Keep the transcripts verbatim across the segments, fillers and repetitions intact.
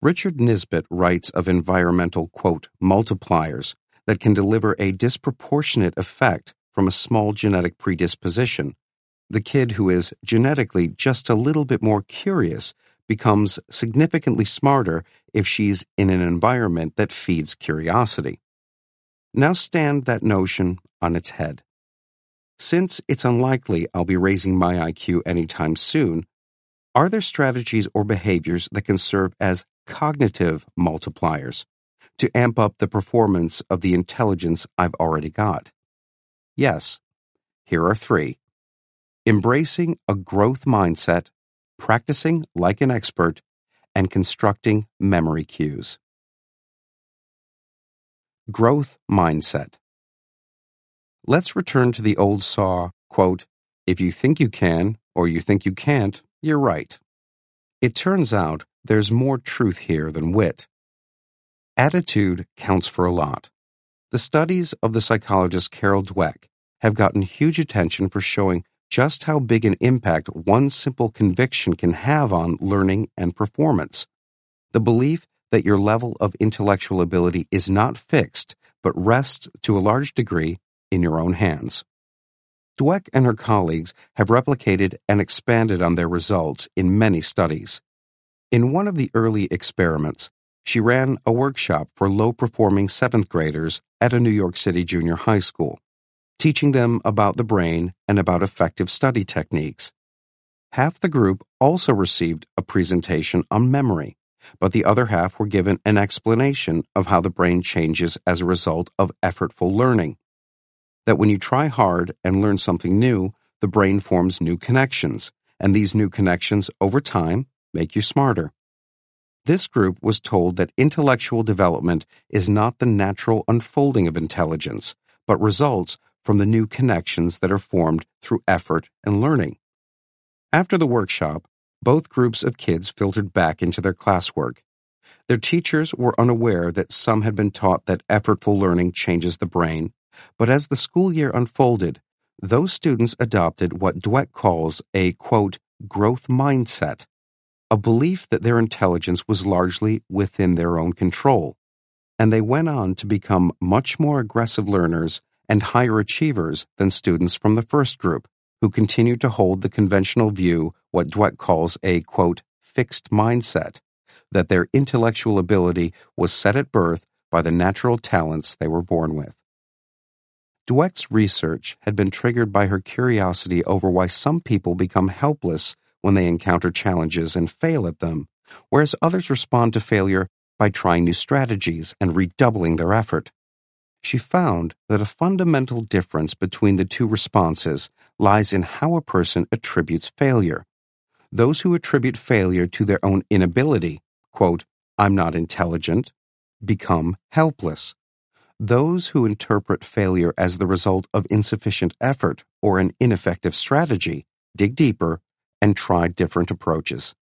Richard Nisbett writes of environmental, quote, multipliers that can deliver a disproportionate effect from a small genetic predisposition. The kid who is genetically just a little bit more curious becomes significantly smarter if she's in an environment that feeds curiosity. Now stand that notion on its head. Since it's unlikely I'll be raising my I Q anytime soon, are there strategies or behaviors that can serve as cognitive multipliers to amp up the performance of the intelligence I've already got? Yes. Here are three. Embracing a growth mindset, practicing like an expert, and constructing memory cues. Growth mindset. Let's return to the old saw, quote, if you think you can or you think you can't, you're right. It turns out there's more truth here than wit. Attitude counts for a lot. The studies of the psychologist Carol Dweck have gotten huge attention for showing just how big an impact one simple conviction can have on learning and performance. The belief that your level of intellectual ability is not fixed, but rests to a large degree in your own hands. Dweck and her colleagues have replicated and expanded on their results in many studies. In one of the early experiments, she ran a workshop for low-performing seventh graders at a New York City junior high school, teaching them about the brain and about effective study techniques. Half the group also received a presentation on memory, but the other half were given an explanation of how the brain changes as a result of effortful learning. That when you try hard and learn something new, the brain forms new connections, and these new connections, over time, make you smarter. This group was told that intellectual development is not the natural unfolding of intelligence, but results from the new connections that are formed through effort and learning. After the workshop, both groups of kids filtered back into their classwork. Their teachers were unaware that some had been taught that effortful learning changes the brain, but as the school year unfolded, those students adopted what Dweck calls a, quote, growth mindset, a belief that their intelligence was largely within their own control, and they went on to become much more aggressive learners and higher achievers than students from the first group, who continued to hold the conventional view, what Dweck calls a, quote, fixed mindset, that their intellectual ability was set at birth by the natural talents they were born with. Dweck's research had been triggered by her curiosity over why some people become helpless when they encounter challenges and fail at them, whereas others respond to failure by trying new strategies and redoubling their effort. She found that a fundamental difference between the two responses lies in how a person attributes failure. Those who attribute failure to their own inability, quote, I'm not intelligent, become helpless. Those who interpret failure as the result of insufficient effort or an ineffective strategy dig deeper and try different approaches.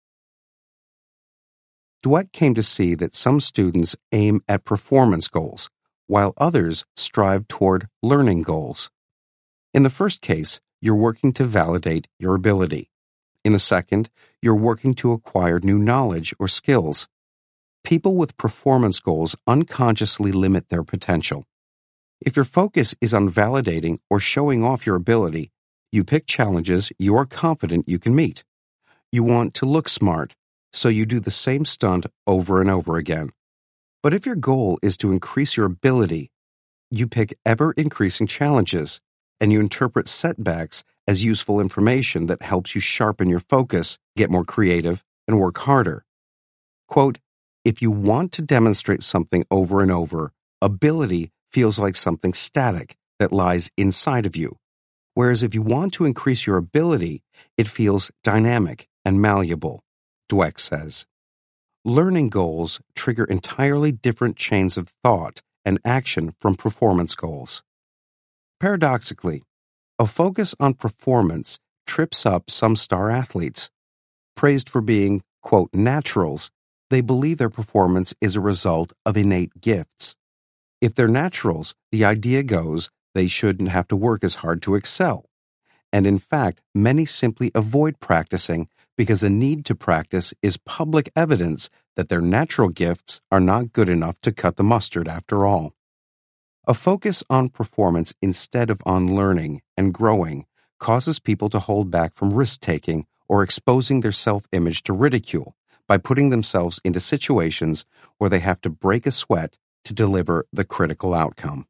Dweck came to see that some students aim at performance goals, while others strive toward learning goals. In the first case, you're working to validate your ability. In the second, you're working to acquire new knowledge or skills. People with performance goals unconsciously limit their potential. If your focus is on validating or showing off your ability, you pick challenges you are confident you can meet. You want to look smart, so you do the same stunt over and over again. But if your goal is to increase your ability, you pick ever-increasing challenges, and you interpret setbacks as useful information that helps you sharpen your focus, get more creative, and work harder. Quote, if you want to demonstrate something over and over, ability feels like something static that lies inside of you. Whereas if you want to increase your ability, it feels dynamic and malleable, Dweck says. Learning goals trigger entirely different chains of thought and action from performance goals. Paradoxically, a focus on performance trips up some star athletes. Praised for being, quote, naturals, they believe their performance is a result of innate gifts. If they're naturals, the idea goes they shouldn't have to work as hard to excel. And in fact, many simply avoid practicing because the need to practice is public evidence that their natural gifts are not good enough to cut the mustard after all. A focus on performance instead of on learning and growing causes people to hold back from risk-taking or exposing their self-image to ridicule by putting themselves into situations where they have to break a sweat to deliver the critical outcome.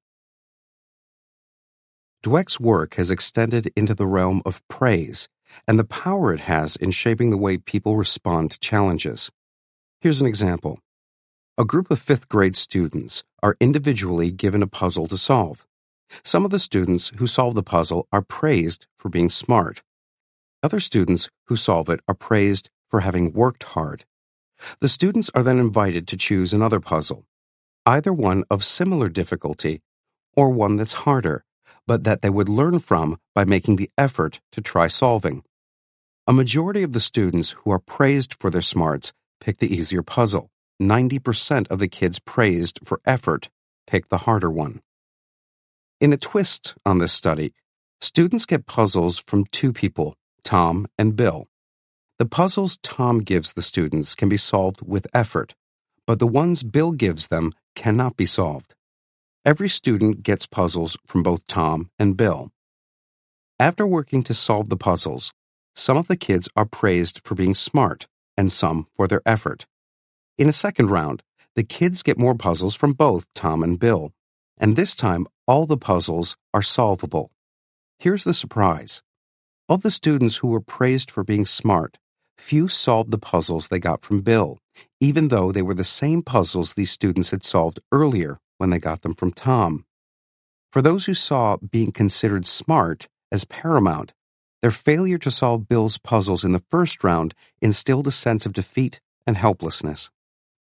Dweck's work has extended into the realm of praise and the power it has in shaping the way people respond to challenges. Here's an example. A group of fifth grade students are individually given a puzzle to solve. Some of the students who solve the puzzle are praised for being smart. Other students who solve it are praised for having worked hard. The students are then invited to choose another puzzle, either one of similar difficulty or one that's harder, but that they would learn from by making the effort to try solving. A majority of the students who are praised for their smarts pick the easier puzzle. ninety percent of the kids praised for effort pick the harder one. In a twist on this study, students get puzzles from two people, Tom and Bill. The puzzles Tom gives the students can be solved with effort, but the ones Bill gives them cannot be solved. Every student gets puzzles from both Tom and Bill. After working to solve the puzzles, some of the kids are praised for being smart and some for their effort. In a second round, the kids get more puzzles from both Tom and Bill, and this time all the puzzles are solvable. Here's the surprise. Of the students who were praised for being smart, few solved the puzzles they got from Bill, even though they were the same puzzles these students had solved earlier when they got them from Tom. For those who saw being considered smart as paramount, their failure to solve Bill's puzzles in the first round instilled a sense of defeat and helplessness.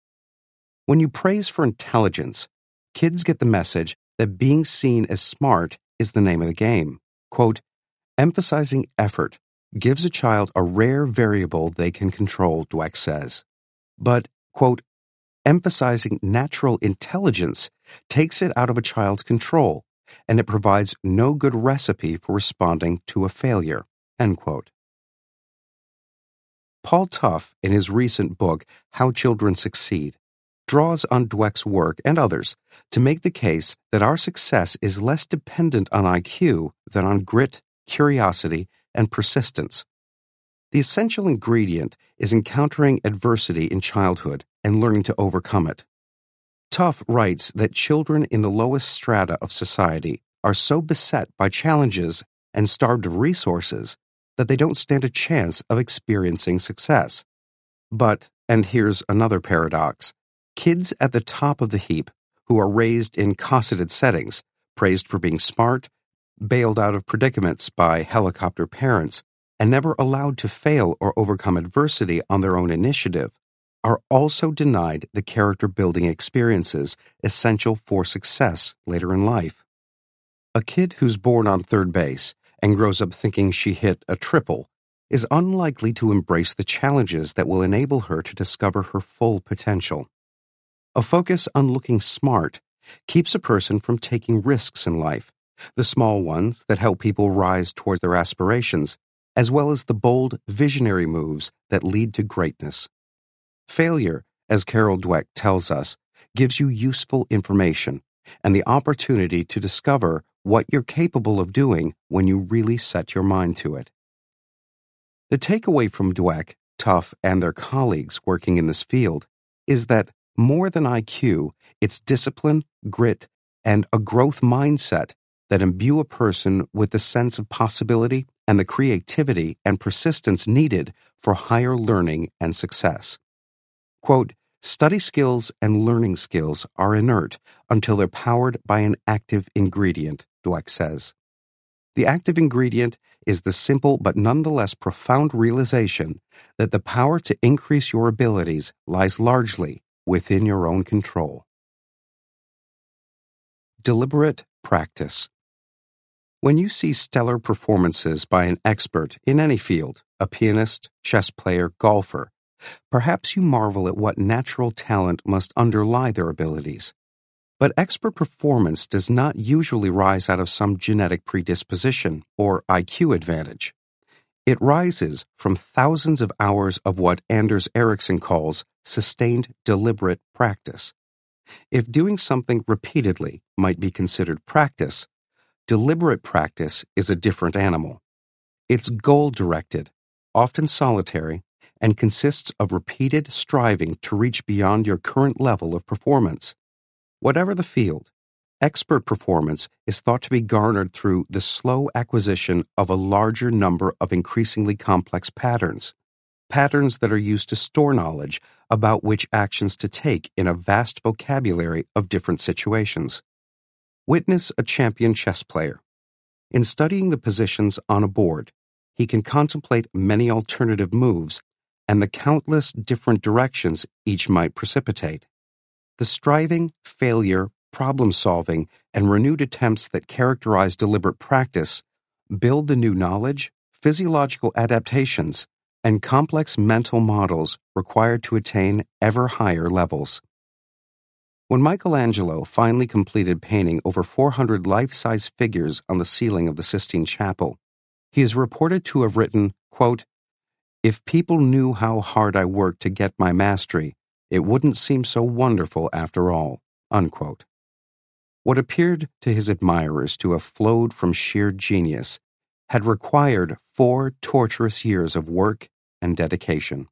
When you praise for intelligence, kids get the message that being seen as smart is the name of the game. Quote, emphasizing effort gives a child a rare variable they can control, Dweck says. But, quote, emphasizing natural intelligence takes it out of a child's control, and it provides no good recipe for responding to a failure, end quote. Paul Tough, in his recent book, How Children Succeed, draws on Dweck's work and others to make the case that our success is less dependent on I Q than on grit, curiosity, and persistence. The essential ingredient is encountering adversity in childhood and learning to overcome it. Tough writes that children in the lowest strata of society are so beset by challenges and starved of resources that they don't stand a chance of experiencing success. But, and here's another paradox, kids at the top of the heap who are raised in cosseted settings, praised for being smart, bailed out of predicaments by helicopter parents, and never allowed to fail or overcome adversity on their own initiative, are also denied the character-building experiences essential for success later in life. A kid who's born on third base and grows up thinking she hit a triple is unlikely to embrace the challenges that will enable her to discover her full potential. A focus on looking smart keeps a person from taking risks in life, the small ones that help people rise toward their aspirations, as well as the bold, visionary moves that lead to greatness. Failure, as Carol Dweck tells us, gives you useful information and the opportunity to discover what you're capable of doing when you really set your mind to it. The takeaway from Dweck, Tough, and their colleagues working in this field is that more than I Q, it's discipline, grit, and a growth mindset that imbue a person with the sense of possibility and the creativity and persistence needed for higher learning and success. Quote, study skills and learning skills are inert until they're powered by an active ingredient, Dweck says. The active ingredient is the simple but nonetheless profound realization that the power to increase your abilities lies largely within your own control. Deliberate practice. When you see stellar performances by an expert in any field, a pianist, chess player, golfer, perhaps you marvel at what natural talent must underlie their abilities. But expert performance does not usually rise out of some genetic predisposition or I Q advantage. It rises from thousands of hours of what Anders Ericsson calls sustained, deliberate practice. If doing something repeatedly might be considered practice, deliberate practice is a different animal. It's goal-directed, often solitary, and consists of repeated striving to reach beyond your current level of performance. Whatever the field, expert performance is thought to be garnered through the slow acquisition of a larger number of increasingly complex patterns, patterns that are used to store knowledge about which actions to take in a vast vocabulary of different situations. Witness a champion chess player. In studying the positions on a board, he can contemplate many alternative moves and the countless different directions each might precipitate. The striving, failure, problem-solving, and renewed attempts that characterize deliberate practice build the new knowledge, physiological adaptations, and complex mental models required to attain ever higher levels. When Michelangelo finally completed painting over four hundred life-size figures on the ceiling of the Sistine Chapel, he is reported to have written, quote, "If people knew how hard I worked to get my mastery, it wouldn't seem so wonderful after all," unquote. What appeared to his admirers to have flowed from sheer genius had required four torturous years of work and dedication.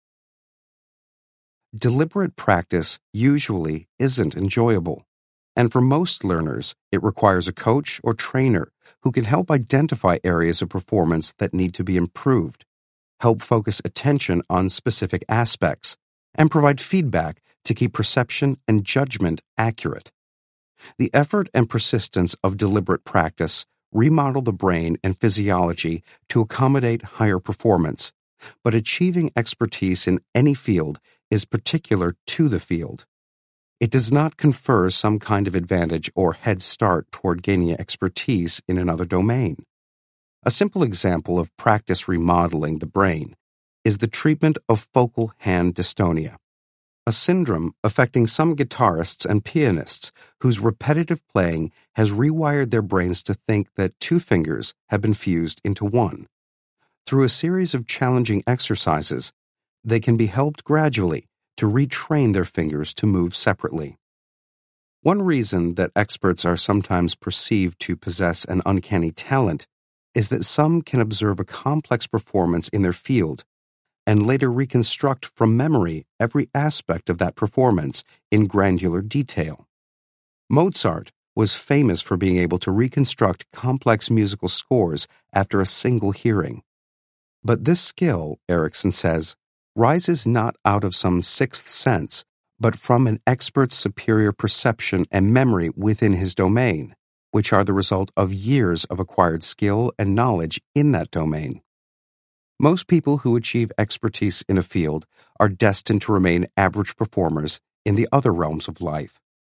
Deliberate practice usually isn't enjoyable, and for most learners, it requires a coach or trainer who can help identify areas of performance that need to be improved, help focus attention on specific aspects, and provide feedback to keep perception and judgment accurate. The effort and persistence of deliberate practice remodel the brain and physiology to accommodate higher performance, but achieving expertise in any field is particular to the field. It does not confer some kind of advantage or head start toward gaining expertise in another domain. A simple example of practice remodeling the brain is the treatment of focal hand dystonia, a syndrome affecting some guitarists and pianists whose repetitive playing has rewired their brains to think that two fingers have been fused into one. Through a series of challenging exercises, they can be helped gradually to retrain their fingers to move separately. One reason that experts are sometimes perceived to possess an uncanny talent is that some can observe a complex performance in their field and later reconstruct from memory every aspect of that performance in granular detail. Mozart was famous for being able to reconstruct complex musical scores after a single hearing. But this skill, Erickson says, rises not out of some sixth sense, but from an expert's superior perception and memory within his domain, which are the result of years of acquired skill and knowledge in that domain. Most people who achieve expertise in a field are destined to remain average performers in the other realms of life.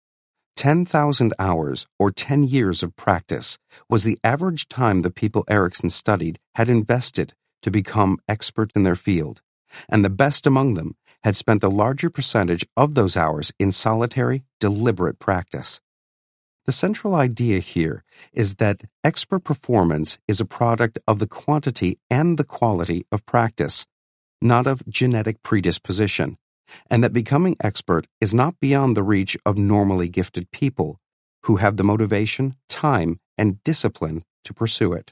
ten thousand hours or ten years of practice was the average time the people Erickson studied had invested to become experts in their field, and the best among them had spent the larger percentage of those hours in solitary, deliberate practice. The central idea here is that expert performance is a product of the quantity and the quality of practice, not of genetic predisposition, and that becoming expert is not beyond the reach of normally gifted people who have the motivation, time, and discipline to pursue it.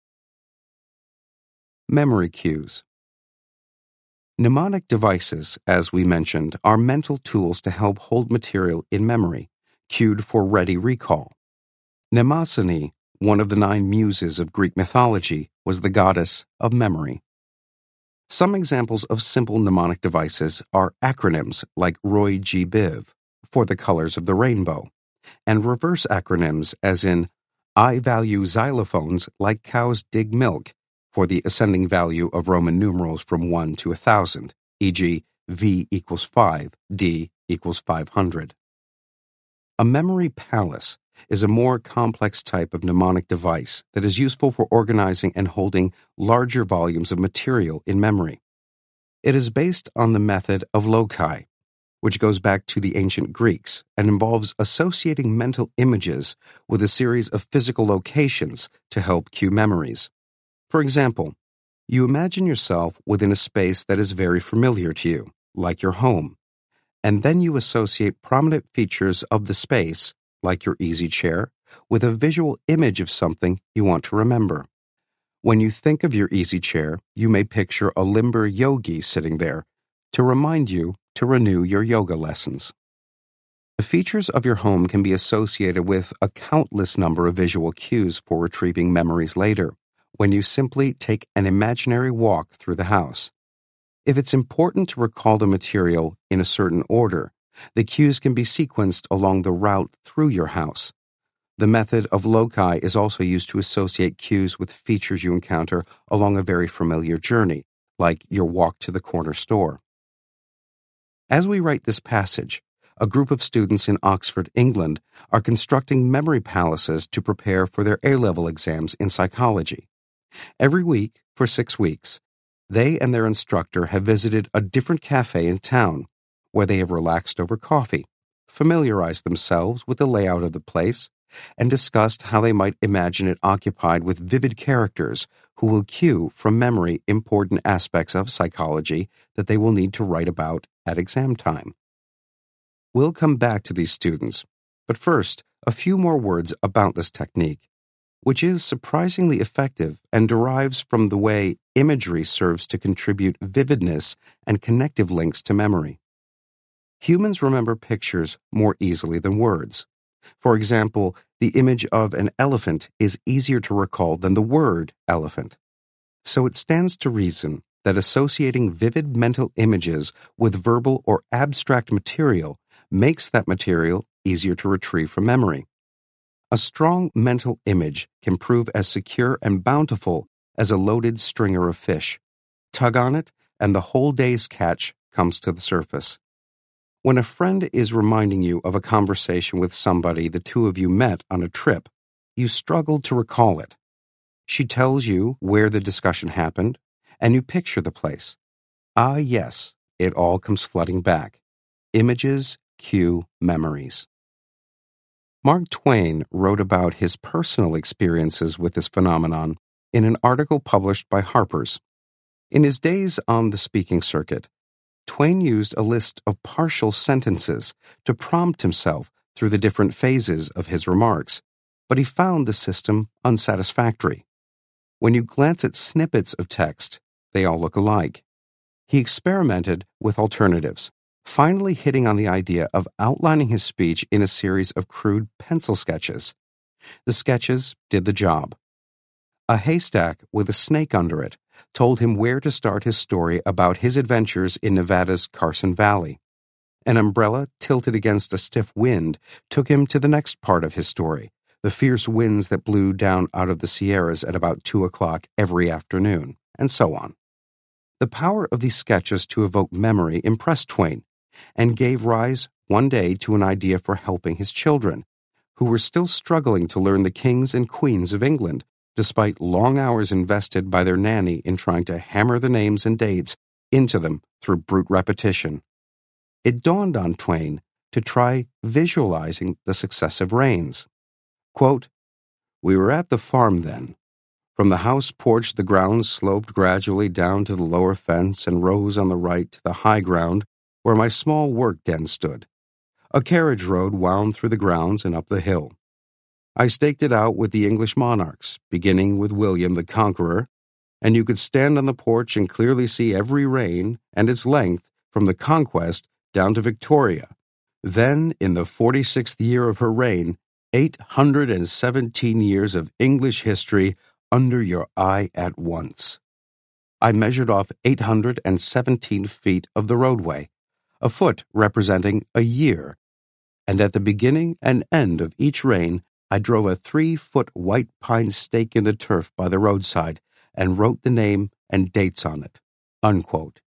Memory cues. Mnemonic devices, as we mentioned, are mental tools to help hold material in memory, cued for ready recall. Mnemosyne, one of the nine muses of Greek mythology, was the goddess of memory. Some examples of simple mnemonic devices are acronyms like Roy G. Biv for the colors of the rainbow, and reverse acronyms as in I value xylophones like cows dig milk for the ascending value of Roman numerals from one to a thousand, for example V equals five, D equals five hundred. A memory palace is a more complex type of mnemonic device that is useful for organizing and holding larger volumes of material in memory. It is based on the method of loci, which goes back to the ancient Greeks and involves associating mental images with a series of physical locations to help cue memories. For example, you imagine yourself within a space that is very familiar to you, like your home, and then you associate prominent features of the space, like your easy chair, with a visual image of something you want to remember. When you think of your easy chair, you may picture a limber yogi sitting there to remind you to renew your yoga lessons. The features of your home can be associated with a countless number of visual cues for retrieving memories later, when you simply take an imaginary walk through the house. If it's important to recall the material in a certain order, the cues can be sequenced along the route through your house. The method of loci is also used to associate cues with features you encounter along a very familiar journey, like your walk to the corner store. As we write this passage, a group of students in Oxford, England, are constructing memory palaces to prepare for their A-level exams in psychology. Every week, for six weeks, they and their instructor have visited a different cafe in town, where they have relaxed over coffee, familiarized themselves with the layout of the place, and discussed how they might imagine it occupied with vivid characters who will cue from memory important aspects of psychology that they will need to write about at exam time. We'll come back to these students, but first, a few more words about this technique, which is surprisingly effective and derives from the way imagery serves to contribute vividness and connective links to memory. Humans remember pictures more easily than words. For example, the image of an elephant is easier to recall than the word elephant. So it stands to reason that associating vivid mental images with verbal or abstract material makes that material easier to retrieve from memory. A strong mental image can prove as secure and bountiful as a loaded stringer of fish. Tug on it, and the whole day's catch comes to the surface. When a friend is reminding you of a conversation with somebody the two of you met on a trip, you struggle to recall it. She tells you where the discussion happened, and you picture the place. Ah, yes, it all comes flooding back. Images cue memories. Mark Twain wrote about his personal experiences with this phenomenon in an article published by Harper's. In his days on the speaking circuit, Twain used a list of partial sentences to prompt himself through the different phases of his remarks, but he found the system unsatisfactory. When you glance at snippets of text, they all look alike. He experimented with alternatives, finally hitting on the idea of outlining his speech in a series of crude pencil sketches. The sketches did the job. A haystack with a snake under it told him where to start his story about his adventures in Nevada's Carson Valley. An umbrella tilted against a stiff wind took him to the next part of his story, the fierce winds that blew down out of the Sierras at about two o'clock every afternoon, and so on. The power of these sketches to evoke memory impressed Twain, and gave rise one day to an idea for helping his children, who were still struggling to learn the kings and queens of England, despite long hours invested by their nanny in trying to hammer the names and dates into them through brute repetition. It dawned on Twain to try visualizing the successive reigns. Quote, "We were at the farm then. From the house porch the grounds sloped gradually down to the lower fence and rose on the right to the high ground where my small work den stood. A carriage road wound through the grounds and up the hill. I staked it out with the English monarchs, beginning with William the Conqueror, and you could stand on the porch and clearly see every reign and its length from the Conquest down to Victoria. Then, in the forty-sixth year of her reign, eight hundred and seventeen years of English history under your eye at once. I measured off eight hundred and seventeen feet of the roadway, a foot representing a year, and at the beginning and end of each reign I drove a three-foot white pine stake in the turf by the roadside and wrote the name and dates on it." Unquote.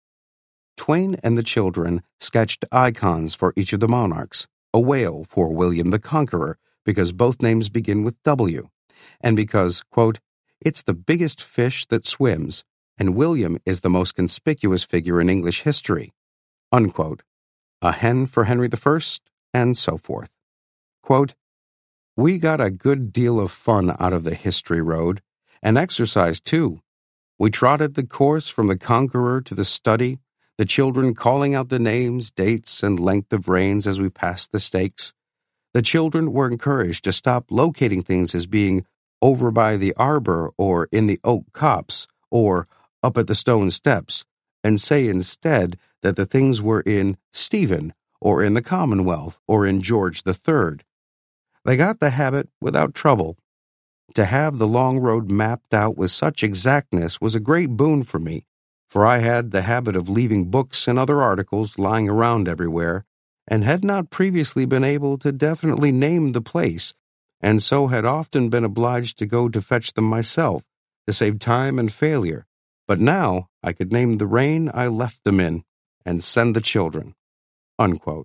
Twain and the children sketched icons for each of the monarchs, a whale for William the Conqueror, because both names begin with W, and because, quote, "it's the biggest fish that swims, and William is the most conspicuous figure in English history," unquote. A hen for Henry the First, and so forth. Quote, "We got a good deal of fun out of the history road, and exercise too. We trotted the course from the Conqueror to the study, the children calling out the names, dates, and length of reigns as we passed the stakes. The children were encouraged to stop locating things as being over by the arbor or in the oak copse or up at the stone steps, and say instead that the things were in Stephen or in the Commonwealth or in George the Third. They got the habit without trouble. To have the long road mapped out with such exactness was a great boon for me, for I had the habit of leaving books and other articles lying around everywhere, and had not previously been able to definitely name the place, and so had often been obliged to go to fetch them myself, to save time and failure. But now I could name the reign I left them in, and send the children." Unquote.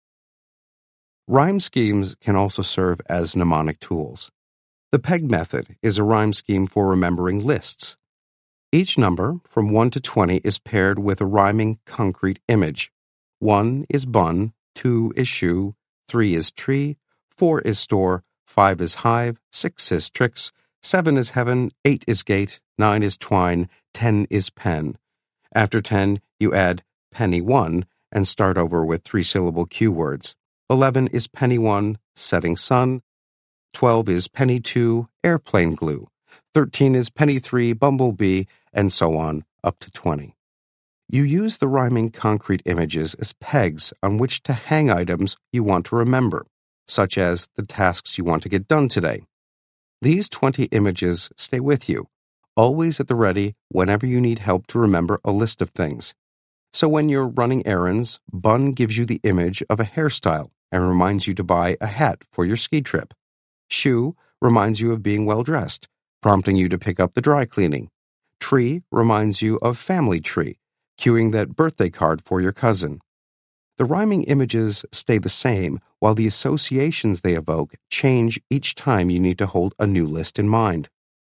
Rhyme schemes can also serve as mnemonic tools. The PEG method is a rhyme scheme for remembering lists. Each number, from one to twenty, is paired with a rhyming concrete image. One is bun, two is shoe, three is tree, four is store, five is hive, six is tricks, seven is heaven, eight is gate, nine is twine, ten is pen. After ten, you add penny one and start over with three-syllable cue words. Eleven is penny one, setting sun. Twelve is penny two, airplane glue. Thirteen is penny three, bumblebee, and so on, up to twenty. You use the rhyming concrete images as pegs on which to hang items you want to remember, such as the tasks you want to get done today. These twenty images stay with you, always at the ready whenever you need help to remember a list of things. So when you're running errands, bun gives you the image of a hairstyle and reminds you to buy a hat for your ski trip. Shoe reminds you of being well-dressed, prompting you to pick up the dry cleaning. Tree reminds you of family tree, cueing that birthday card for your cousin. The rhyming images stay the same, while the associations they evoke change each time you need to hold a new list in mind.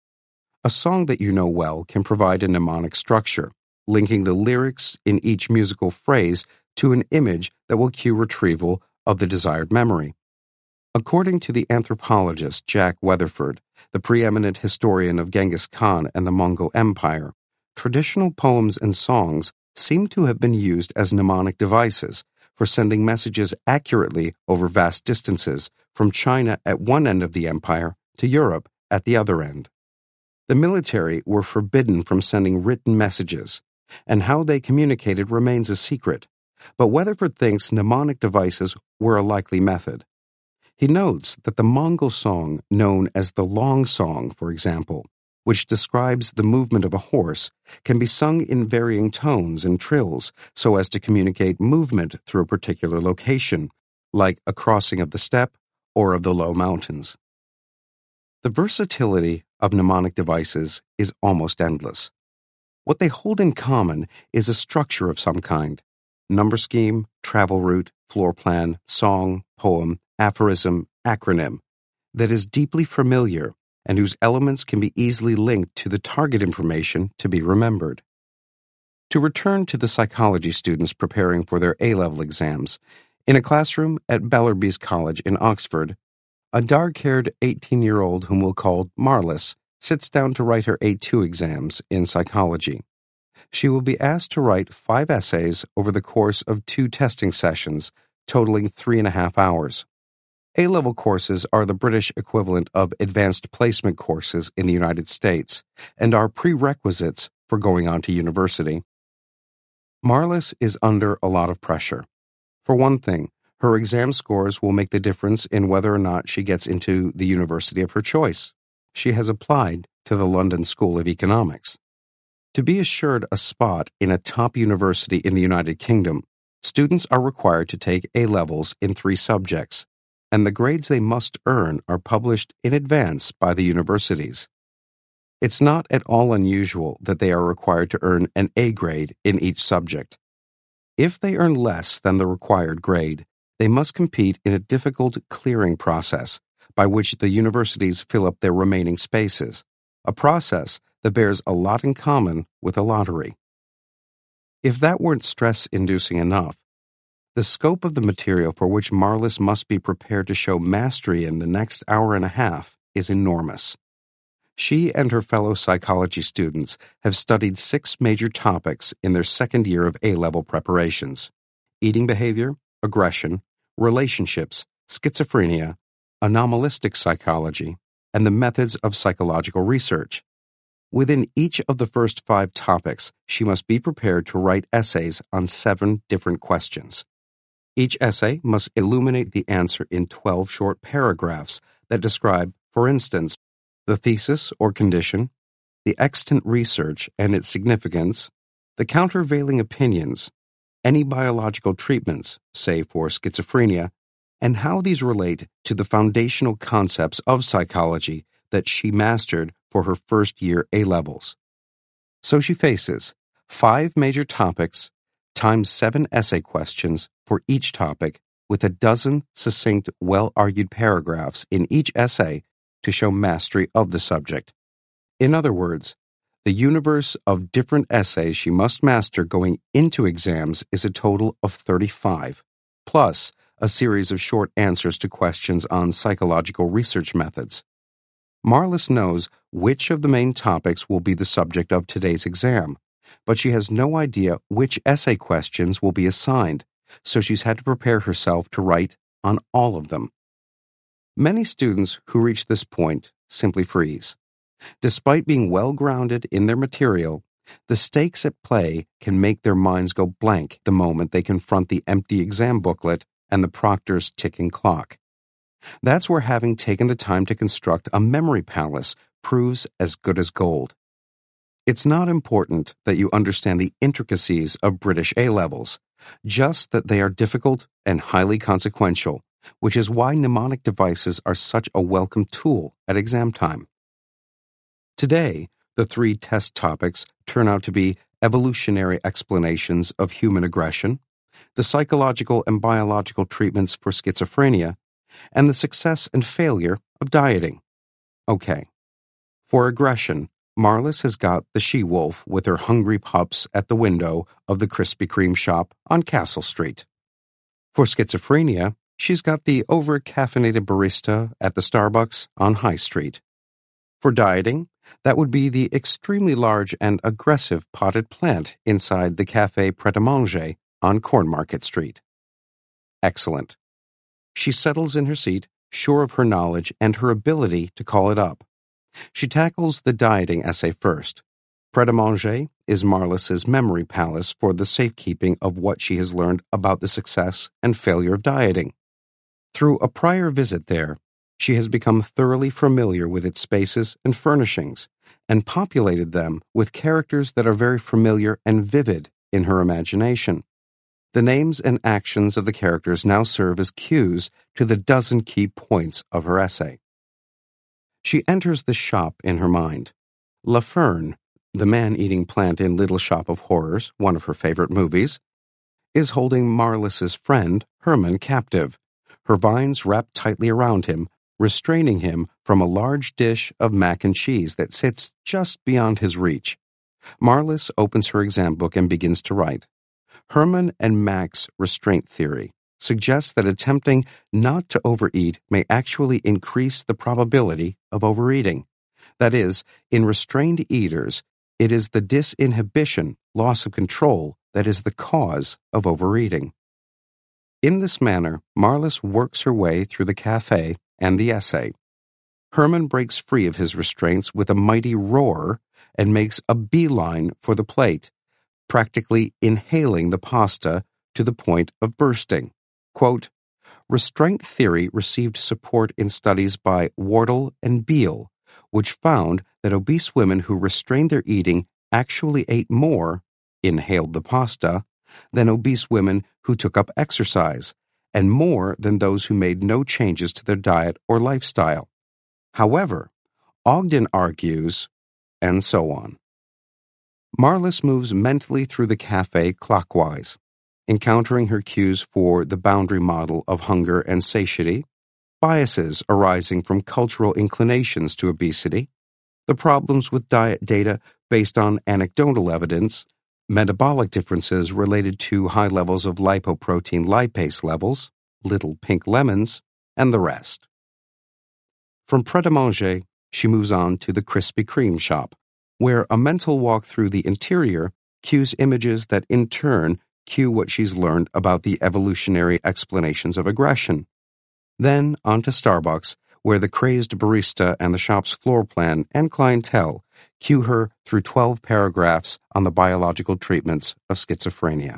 A song that you know well can provide a mnemonic structure, linking the lyrics in each musical phrase to an image that will cue retrieval of the desired memory. According to the anthropologist Jack Weatherford, the preeminent historian of Genghis Khan and the Mongol Empire, traditional poems and songs seem to have been used as mnemonic devices for sending messages accurately over vast distances from China at one end of the empire to Europe at the other end. The military were forbidden from sending written messages, and how they communicated remains a secret, but Weatherford thinks mnemonic devices were a likely method. He notes that the Mongol song known as the Long Song, for example, which describes the movement of a horse, can be sung in varying tones and trills so as to communicate movement through a particular location, like a crossing of the steppe or of the low mountains. The versatility of mnemonic devices is almost endless. What they hold in common is a structure of some kind: number scheme, travel route, floor plan, song, poem, aphorism, acronym, that is deeply familiar and whose elements can be easily linked to the target information to be remembered. To return to the psychology students preparing for their A-level exams, in a classroom at Bellerby's College in Oxford, a dark-haired eighteen-year-old whom we'll call Marlis sits down to write her A two exams in psychology. She will be asked to write five essays over the course of two testing sessions, totaling three and a half hours. A-level courses are the British equivalent of advanced placement courses in the United States and are prerequisites for going on to university. Marlis is under a lot of pressure. For one thing, her exam scores will make the difference in whether or not she gets into the university of her choice. She has applied to the London School of Economics. To be assured a spot in a top university in the United Kingdom, students are required to take A-levels in three subjects, and the grades they must earn are published in advance by the universities. It's not at all unusual that they are required to earn an A grade in each subject. If they earn less than the required grade, they must compete in a difficult clearing process by which the universities fill up their remaining spaces, a process that bears a lot in common with a lottery. If that weren't stress-inducing enough, the scope of the material for which Marlis must be prepared to show mastery in the next hour and a half is enormous. She and her fellow psychology students have studied six major topics in their second year of A-level preparations: eating behavior, aggression, relationships, schizophrenia, anomalistic psychology, and the methods of psychological research. Within each of the first five topics, she must be prepared to write essays on seven different questions. Each essay must illuminate the answer in twelve short paragraphs that describe, for instance, the thesis or condition, the extant research and its significance, the countervailing opinions, any biological treatments, say for schizophrenia, and how these relate to the foundational concepts of psychology that she mastered for her first year A-levels. So she faces five major topics times seven essay questions for each topic, with a dozen succinct, well-argued paragraphs in each essay to show mastery of the subject. In other words, the universe of different essays she must master going into exams is a total of thirty-five, plus a series of short answers to questions on psychological research methods. Marlis knows which of the main topics will be the subject of today's exam, but she has no idea which essay questions will be assigned, so she's had to prepare herself to write on all of them. Many students who reach this point simply freeze. Despite being well-grounded in their material, the stakes at play can make their minds go blank the moment they confront the empty exam booklet and the proctor's ticking clock. That's where having taken the time to construct a memory palace proves as good as gold. It's not important that you understand the intricacies of British A-levels, just that they are difficult and highly consequential, which is why mnemonic devices are such a welcome tool at exam time. Today, the three test topics turn out to be evolutionary explanations of human aggression, the psychological and biological treatments for schizophrenia, and the success and failure of dieting. Okay. For aggression, Marlis has got the she-wolf with her hungry pups at the window of the Krispy Kreme shop on Castle Street. For schizophrenia, she's got the over-caffeinated barista at the Starbucks on High Street. For dieting, that would be the extremely large and aggressive potted plant inside the Café Pret-a-Manger on Cornmarket Street. Excellent. She settles in her seat, sure of her knowledge and her ability to call it up. She tackles the dieting essay first. Pret-a-Manger is Marlis's memory palace for the safekeeping of what she has learned about the success and failure of dieting. Through a prior visit there, she has become thoroughly familiar with its spaces and furnishings, and populated them with characters that are very familiar and vivid in her imagination. The names and actions of the characters now serve as cues to the dozen key points of her essay. She enters the shop in her mind. La Fern, the man-eating plant in Little Shop of Horrors, one of her favorite movies, is holding Marlis's friend, Herman, captive, her vines wrapped tightly around him, restraining him from a large dish of mac and cheese that sits just beyond his reach. Marlis opens her exam book and begins to write. Herman and Mac's restraint theory suggests that attempting not to overeat may actually increase the probability of overeating. That is, in restrained eaters, it is the disinhibition, loss of control, that is the cause of overeating. In this manner, Marlis works her way through the cafe and the essay. Herman breaks free of his restraints with a mighty roar and makes a beeline for the plate, practically inhaling the pasta to the point of bursting. Quote, restraint theory received support in studies by Wardle and Beale, which found that obese women who restrained their eating actually ate more, inhaled the pasta, than obese women who took up exercise, and more than those who made no changes to their diet or lifestyle. However, Ogden argues, and so on. Marlis moves mentally through the cafe clockwise, encountering her cues for the boundary model of hunger and satiety, biases arising from cultural inclinations to obesity, the problems with diet data based on anecdotal evidence, metabolic differences related to high levels of lipoprotein lipase levels, little pink lemons, and the rest. From Pret-a-Manger, she moves on to the Krispy Kreme shop, where a mental walk through the interior cues images that in turn cue what she's learned about the evolutionary explanations of aggression. Then on to Starbucks, where the crazed barista and the shop's floor plan and clientele cue her through twelve paragraphs on the biological treatments of schizophrenia.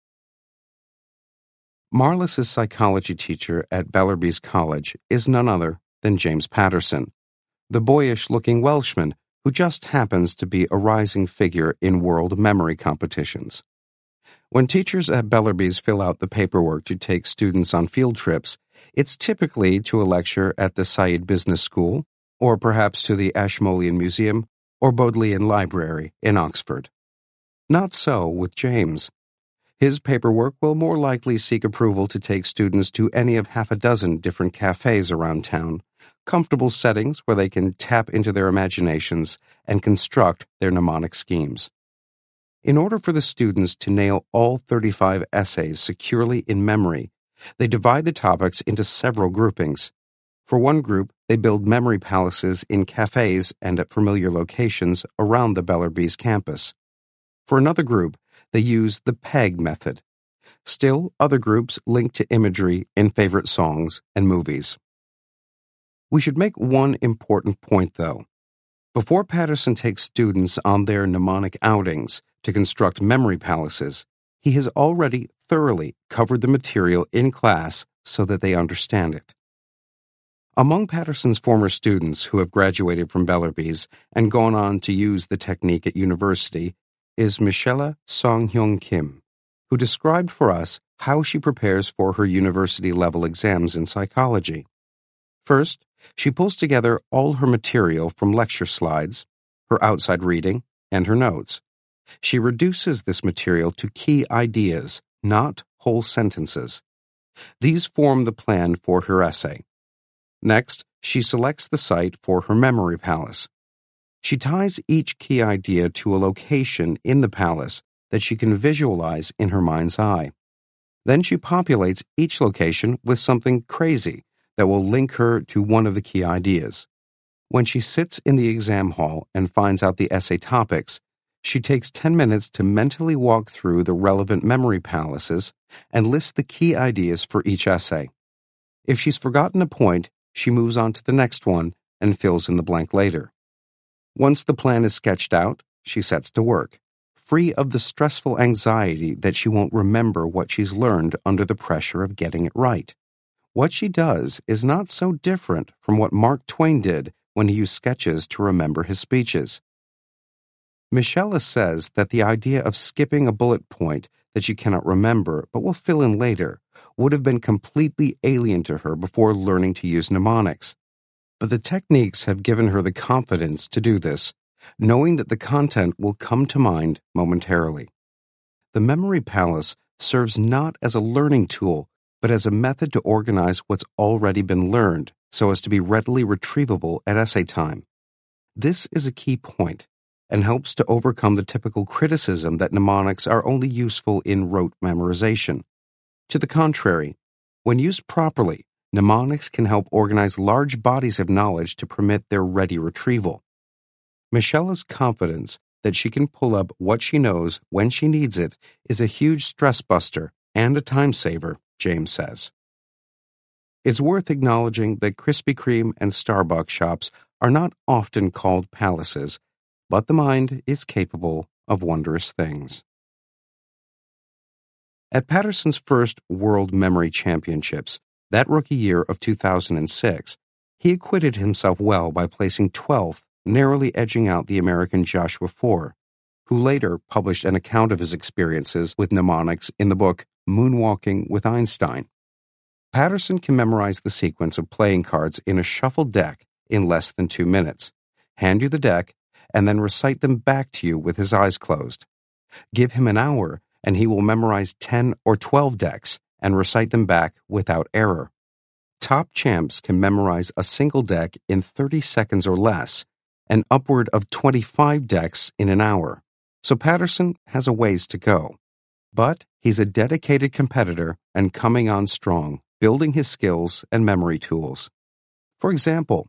Marlis's psychology teacher at Bellerby's College is none other than James Patterson, the boyish-looking Welshman who just happens to be a rising figure in world memory competitions. When teachers at Bellerby's fill out the paperwork to take students on field trips, it's typically to a lecture at the Said Business School, or perhaps to the Ashmolean Museum or Bodleian Library in Oxford. Not so with James. His paperwork will more likely seek approval to take students to any of half a dozen different cafes around town, comfortable settings where they can tap into their imaginations and construct their mnemonic schemes. In order for the students to nail all thirty-five essays securely in memory, they divide the topics into several groupings. For one group, they build memory palaces in cafes and at familiar locations around the Bellerby's campus. For another group, they use the PEG method. Still, other groups link to imagery in favorite songs and movies. We should make one important point, though. Before Patterson takes students on their mnemonic outings to construct memory palaces, he has already thoroughly covered the material in class so that they understand it. Among Patterson's former students who have graduated from Bellerby's and gone on to use the technique at university is Michelle Song-Hyun Kim, who described for us how she prepares for her university-level exams in psychology. First, she pulls together all her material from lecture slides, her outside reading, and her notes. She reduces this material to key ideas, not whole sentences. These form the plan for her essay. Next, she selects the site for her memory palace. She ties each key idea to a location in the palace that she can visualize in her mind's eye. Then she populates each location with something crazy that will link her to one of the key ideas. When she sits in the exam hall and finds out the essay topics, she takes ten minutes to mentally walk through the relevant memory palaces and list the key ideas for each essay. If she's forgotten a point, she moves on to the next one and fills in the blank later. Once the plan is sketched out, she sets to work, free of the stressful anxiety that she won't remember what she's learned under the pressure of getting it right. What she does is not so different from what Mark Twain did when he used sketches to remember his speeches. Michelle says that the idea of skipping a bullet point that she cannot remember but will fill in later would have been completely alien to her before learning to use mnemonics. But the techniques have given her the confidence to do this, knowing that the content will come to mind momentarily. The memory palace serves not as a learning tool, but as a method to organize what's already been learned so as to be readily retrievable at essay time. This is a key point and helps to overcome the typical criticism that mnemonics are only useful in rote memorization. To the contrary, when used properly, mnemonics can help organize large bodies of knowledge to permit their ready retrieval. Michelle's confidence that she can pull up what she knows when she needs it is a huge stress buster and a time saver, James says. It's worth acknowledging that Krispy Kreme and Starbucks shops are not often called palaces, but the mind is capable of wondrous things. At Patterson's first World Memory Championships, that rookie year of two thousand six, he acquitted himself well by placing twelfth, narrowly edging out the American Joshua Foer, who later published an account of his experiences with mnemonics in the book Moonwalking with Einstein. Patterson can memorize the sequence of playing cards in a shuffled deck in less than two minutes, hand you the deck, and then recite them back to you with his eyes closed. Give him an hour, and he will memorize ten or twelve decks and recite them back without error. Top champs can memorize a single deck in thirty seconds or less, and upward of twenty-five decks in an hour. So Patterson has a ways to go. But he's a dedicated competitor and coming on strong, building his skills and memory tools. For example,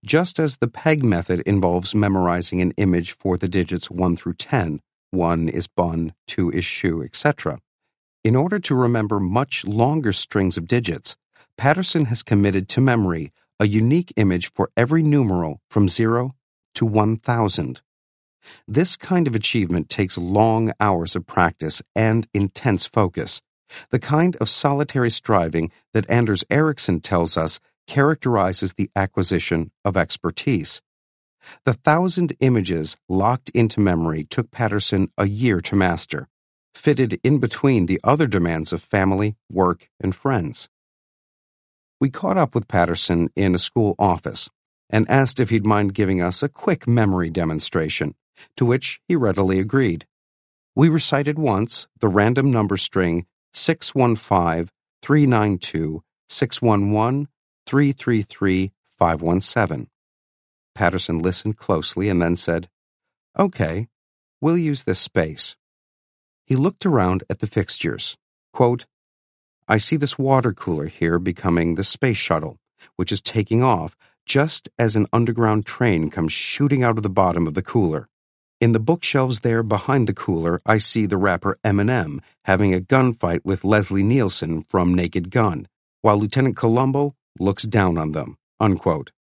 Just as the PEG method involves memorizing an image for the digits one through ten, one is bun, two is shoe, et cetera. In order to remember much longer strings of digits, Patterson has committed to memory a unique image for every numeral from zero to one thousand. This kind of achievement takes long hours of practice and intense focus, the kind of solitary striving that Anders Ericsson tells us characterizes the acquisition of expertise. The thousand images locked into memory took Patterson a year to master, fitted in between the other demands of family, work, and friends. We caught up with Patterson in a school office and asked if he'd mind giving us a quick memory demonstration, to which he readily agreed. We recited once the random number string six one five, three nine two, six one one, three three three, five one seven. Patterson listened closely and then said, "Okay, we'll use this space." He looked around at the fixtures. Quote, "I see this water cooler here becoming the space shuttle, which is taking off just as an underground train comes shooting out of the bottom of the cooler. In the bookshelves there behind the cooler, I see the rapper Eminem having a gunfight with Leslie Nielsen from Naked Gun, while Lieutenant Columbo looks down on them." Unquote.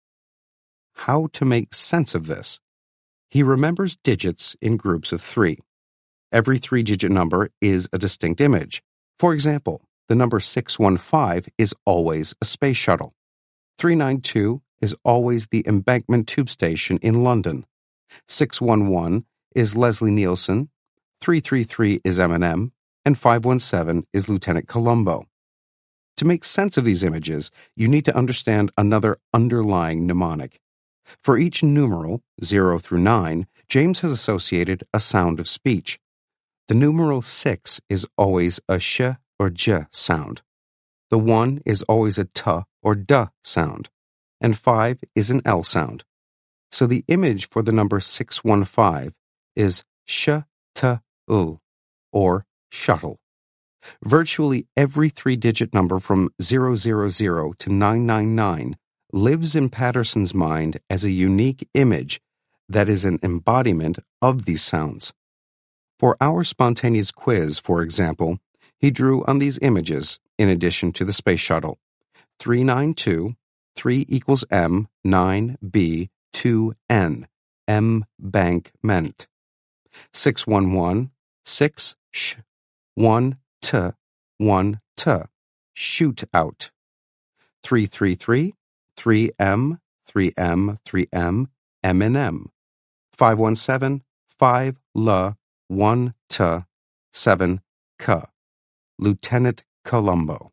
How to make sense of this? He remembers digits in groups of three. Every three-digit number is a distinct image. For example, the number six one five is always a space shuttle. three nine two is always the Embankment Tube Station in London. six one one is Leslie Nielsen, three three three is Eminem, and five one seven is Lieutenant Columbo. To make sense of these images, you need to understand another underlying mnemonic. For each numeral, zero through nine, James has associated a sound of speech. The numeral six is always a sh or j sound. The one is always a t or d sound, and five is an l sound. So the image for the number six one five is sh t l, or shuttle. Virtually every three-digit number from zero zero zero to nine nine nine lives in Patterson's mind as a unique image that is an embodiment of these sounds. For our spontaneous quiz, for example, he drew on these images, in addition to the space shuttle. three nine two, three equals M, nine B, two N, M bank meant. six one one, six sh, one t, one t, shoot out. three three three, three M, three M, three M, M and M. five one seven, five L, one T, seven K, Lieutenant Columbo.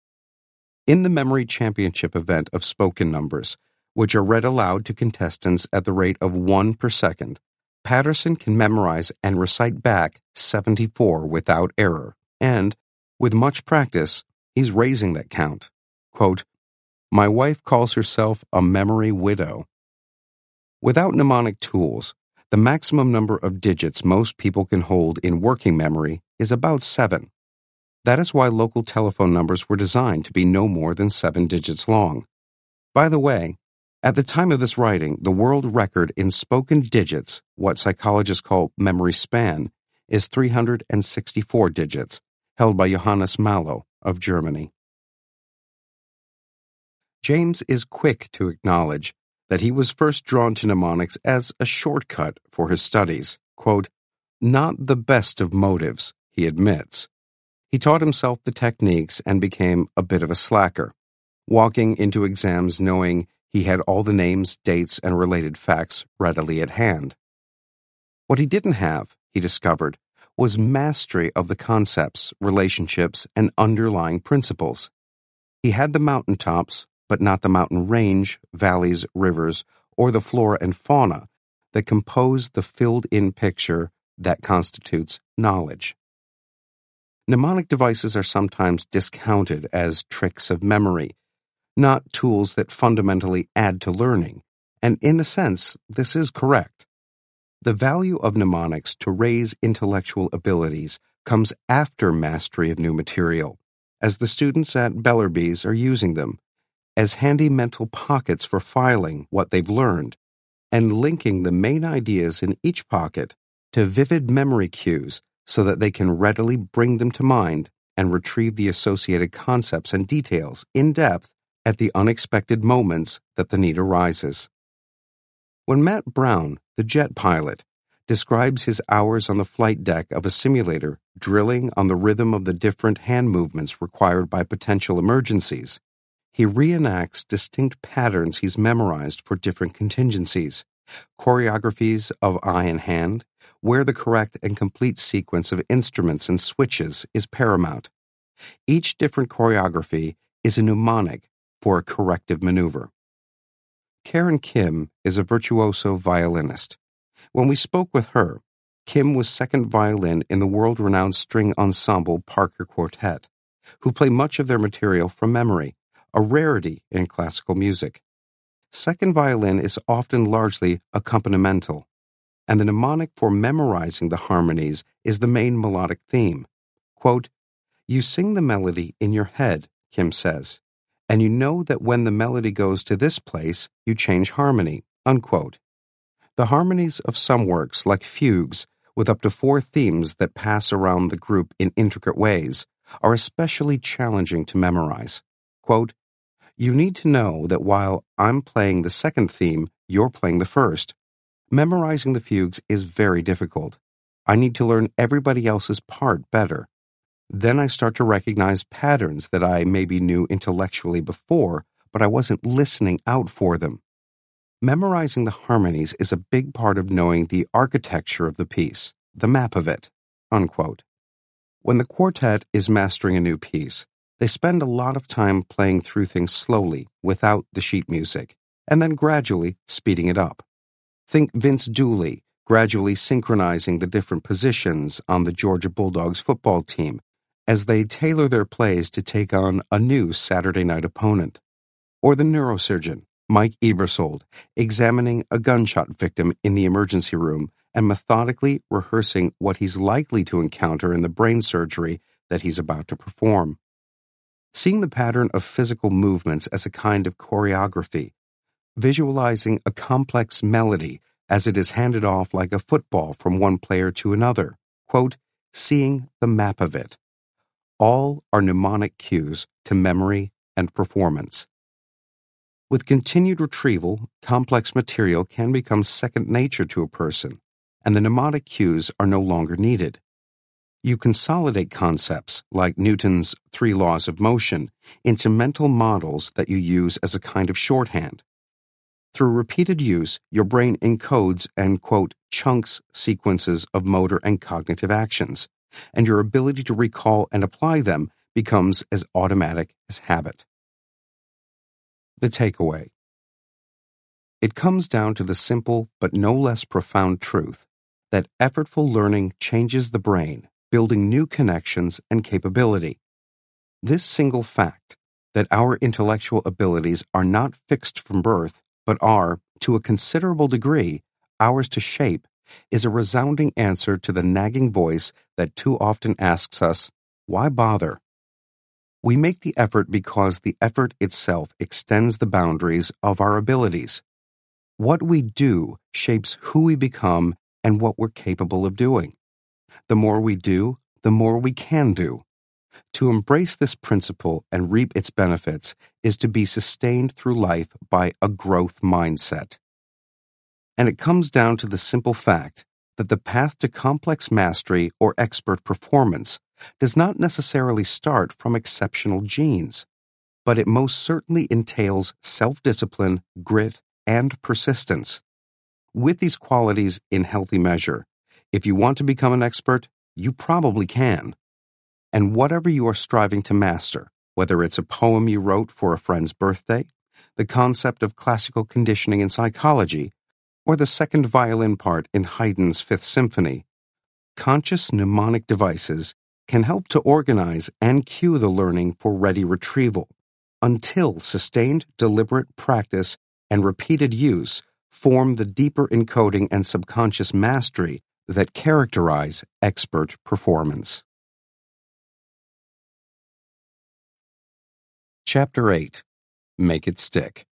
In the Memory Championship event of spoken numbers, which are read aloud to contestants at the rate of one per second, Patterson can memorize and recite back seventy-four without error, and, with much practice, he's raising that count. Quote, "My wife calls herself a memory widow." Without mnemonic tools, the maximum number of digits most people can hold in working memory is about seven. That is why local telephone numbers were designed to be no more than seven digits long. By the way, at the time of this writing, the world record in spoken digits, what psychologists call memory span, is three hundred sixty-four digits, held by Johannes Mallow of Germany. James is quick to acknowledge that he was first drawn to mnemonics as a shortcut for his studies. Quote, "Not the best of motives," he admits. He taught himself the techniques and became a bit of a slacker, walking into exams knowing he had all the names, dates, and related facts readily at hand. What he didn't have, he discovered, was mastery of the concepts, relationships, and underlying principles. He had the mountaintops, but not the mountain range, valleys, rivers, or the flora and fauna that compose the filled-in picture that constitutes knowledge. Mnemonic devices are sometimes discounted as tricks of memory, not tools that fundamentally add to learning, and in a sense, this is correct. The value of mnemonics to raise intellectual abilities comes after mastery of new material, as the students at Bellerby's are using them, as handy mental pockets for filing what they've learned and linking the main ideas in each pocket to vivid memory cues so that they can readily bring them to mind and retrieve the associated concepts and details in depth at the unexpected moments that the need arises. When Matt Brown, the jet pilot, describes his hours on the flight deck of a simulator drilling on the rhythm of the different hand movements required by potential emergencies, he reenacts distinct patterns he's memorized for different contingencies, choreographies of eye and hand, where the correct and complete sequence of instruments and switches is paramount. Each different choreography is a mnemonic for a corrective maneuver. Karen Kim is a virtuoso violinist. When we spoke with her, Kim was second violin in the world-renowned string ensemble Parker Quartet, who play much of their material from memory, a rarity in classical music. Second violin is often largely accompanimental, and the mnemonic for memorizing the harmonies is the main melodic theme. Quote, "You sing the melody in your head," Kim says, "and you know that when the melody goes to this place, you change harmony." Unquote. The harmonies of some works, like fugues, with up to four themes that pass around the group in intricate ways, are especially challenging to memorize. Quote, "You need to know that while I'm playing the second theme, you're playing the first. Memorizing the fugues is very difficult. I need to learn everybody else's part better. Then I start to recognize patterns that I maybe knew intellectually before, but I wasn't listening out for them. Memorizing the harmonies is a big part of knowing the architecture of the piece, the map of it." Unquote. When the quartet is mastering a new piece, they spend a lot of time playing through things slowly, without the sheet music, and then gradually speeding it up. Think Vince Dooley gradually synchronizing the different positions on the Georgia Bulldogs football team as they tailor their plays to take on a new Saturday night opponent. Or the neurosurgeon, Mike Ebersold, examining a gunshot victim in the emergency room and methodically rehearsing what he's likely to encounter in the brain surgery that he's about to perform. Seeing the pattern of physical movements as a kind of choreography, visualizing a complex melody as it is handed off like a football from one player to another, quote, "seeing the map of it." All are mnemonic cues to memory and performance. With continued retrieval, complex material can become second nature to a person, and the mnemonic cues are no longer needed. You consolidate concepts like Newton's three laws of motion into mental models that you use as a kind of shorthand. Through repeated use, your brain encodes and, quote, chunks sequences of motor and cognitive actions, and your ability to recall and apply them becomes as automatic as habit. The takeaway. It comes down to the simple but no less profound truth that effortful learning changes the brain, building new connections and capability. This single fact, that our intellectual abilities are not fixed from birth, but are, to a considerable degree, ours to shape, is a resounding answer to the nagging voice that too often asks us, why bother? We make the effort because the effort itself extends the boundaries of our abilities. What we do shapes who we become and what we're capable of doing. The more we do, the more we can do. To embrace this principle and reap its benefits is to be sustained through life by a growth mindset. And it comes down to the simple fact that the path to complex mastery or expert performance does not necessarily start from exceptional genes, but it most certainly entails self-discipline, grit, and persistence. With these qualities in healthy measure, if you want to become an expert, you probably can. And whatever you are striving to master, whether it's a poem you wrote for a friend's birthday, the concept of classical conditioning in psychology, or the second violin part in Haydn's Fifth Symphony, conscious mnemonic devices can help to organize and cue the learning for ready retrieval, until sustained deliberate practice and repeated use form the deeper encoding and subconscious mastery that characterize expert performance. Chapter eight. make it stick.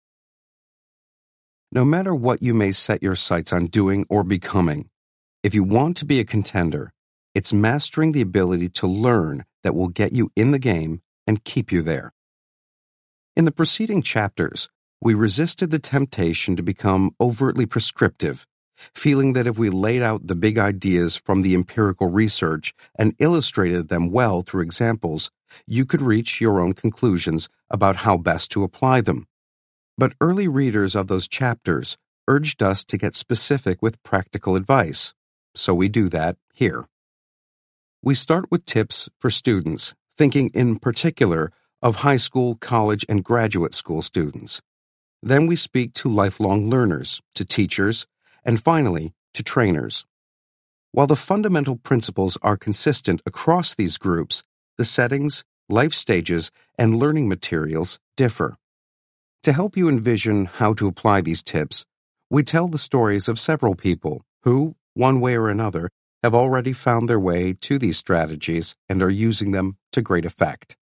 No matter what you may set your sights on doing or becoming, if you want to be a contender, it's mastering the ability to learn that will get you in the game and keep you there. In the preceding chapters, we resisted the temptation to become overtly prescriptive, feeling that if we laid out the big ideas from the empirical research and illustrated them well through examples, you could reach your own conclusions about how best to apply them. But early readers of those chapters urged us to get specific with practical advice, so we do that here. We start with tips for students, thinking in particular of high school, college, and graduate school students. Then we speak to lifelong learners, to teachers, and finally, to trainers. While the fundamental principles are consistent across these groups, the settings, life stages, and learning materials differ. To help you envision how to apply these tips, we tell the stories of several people who, one way or another, have already found their way to these strategies and are using them to great effect.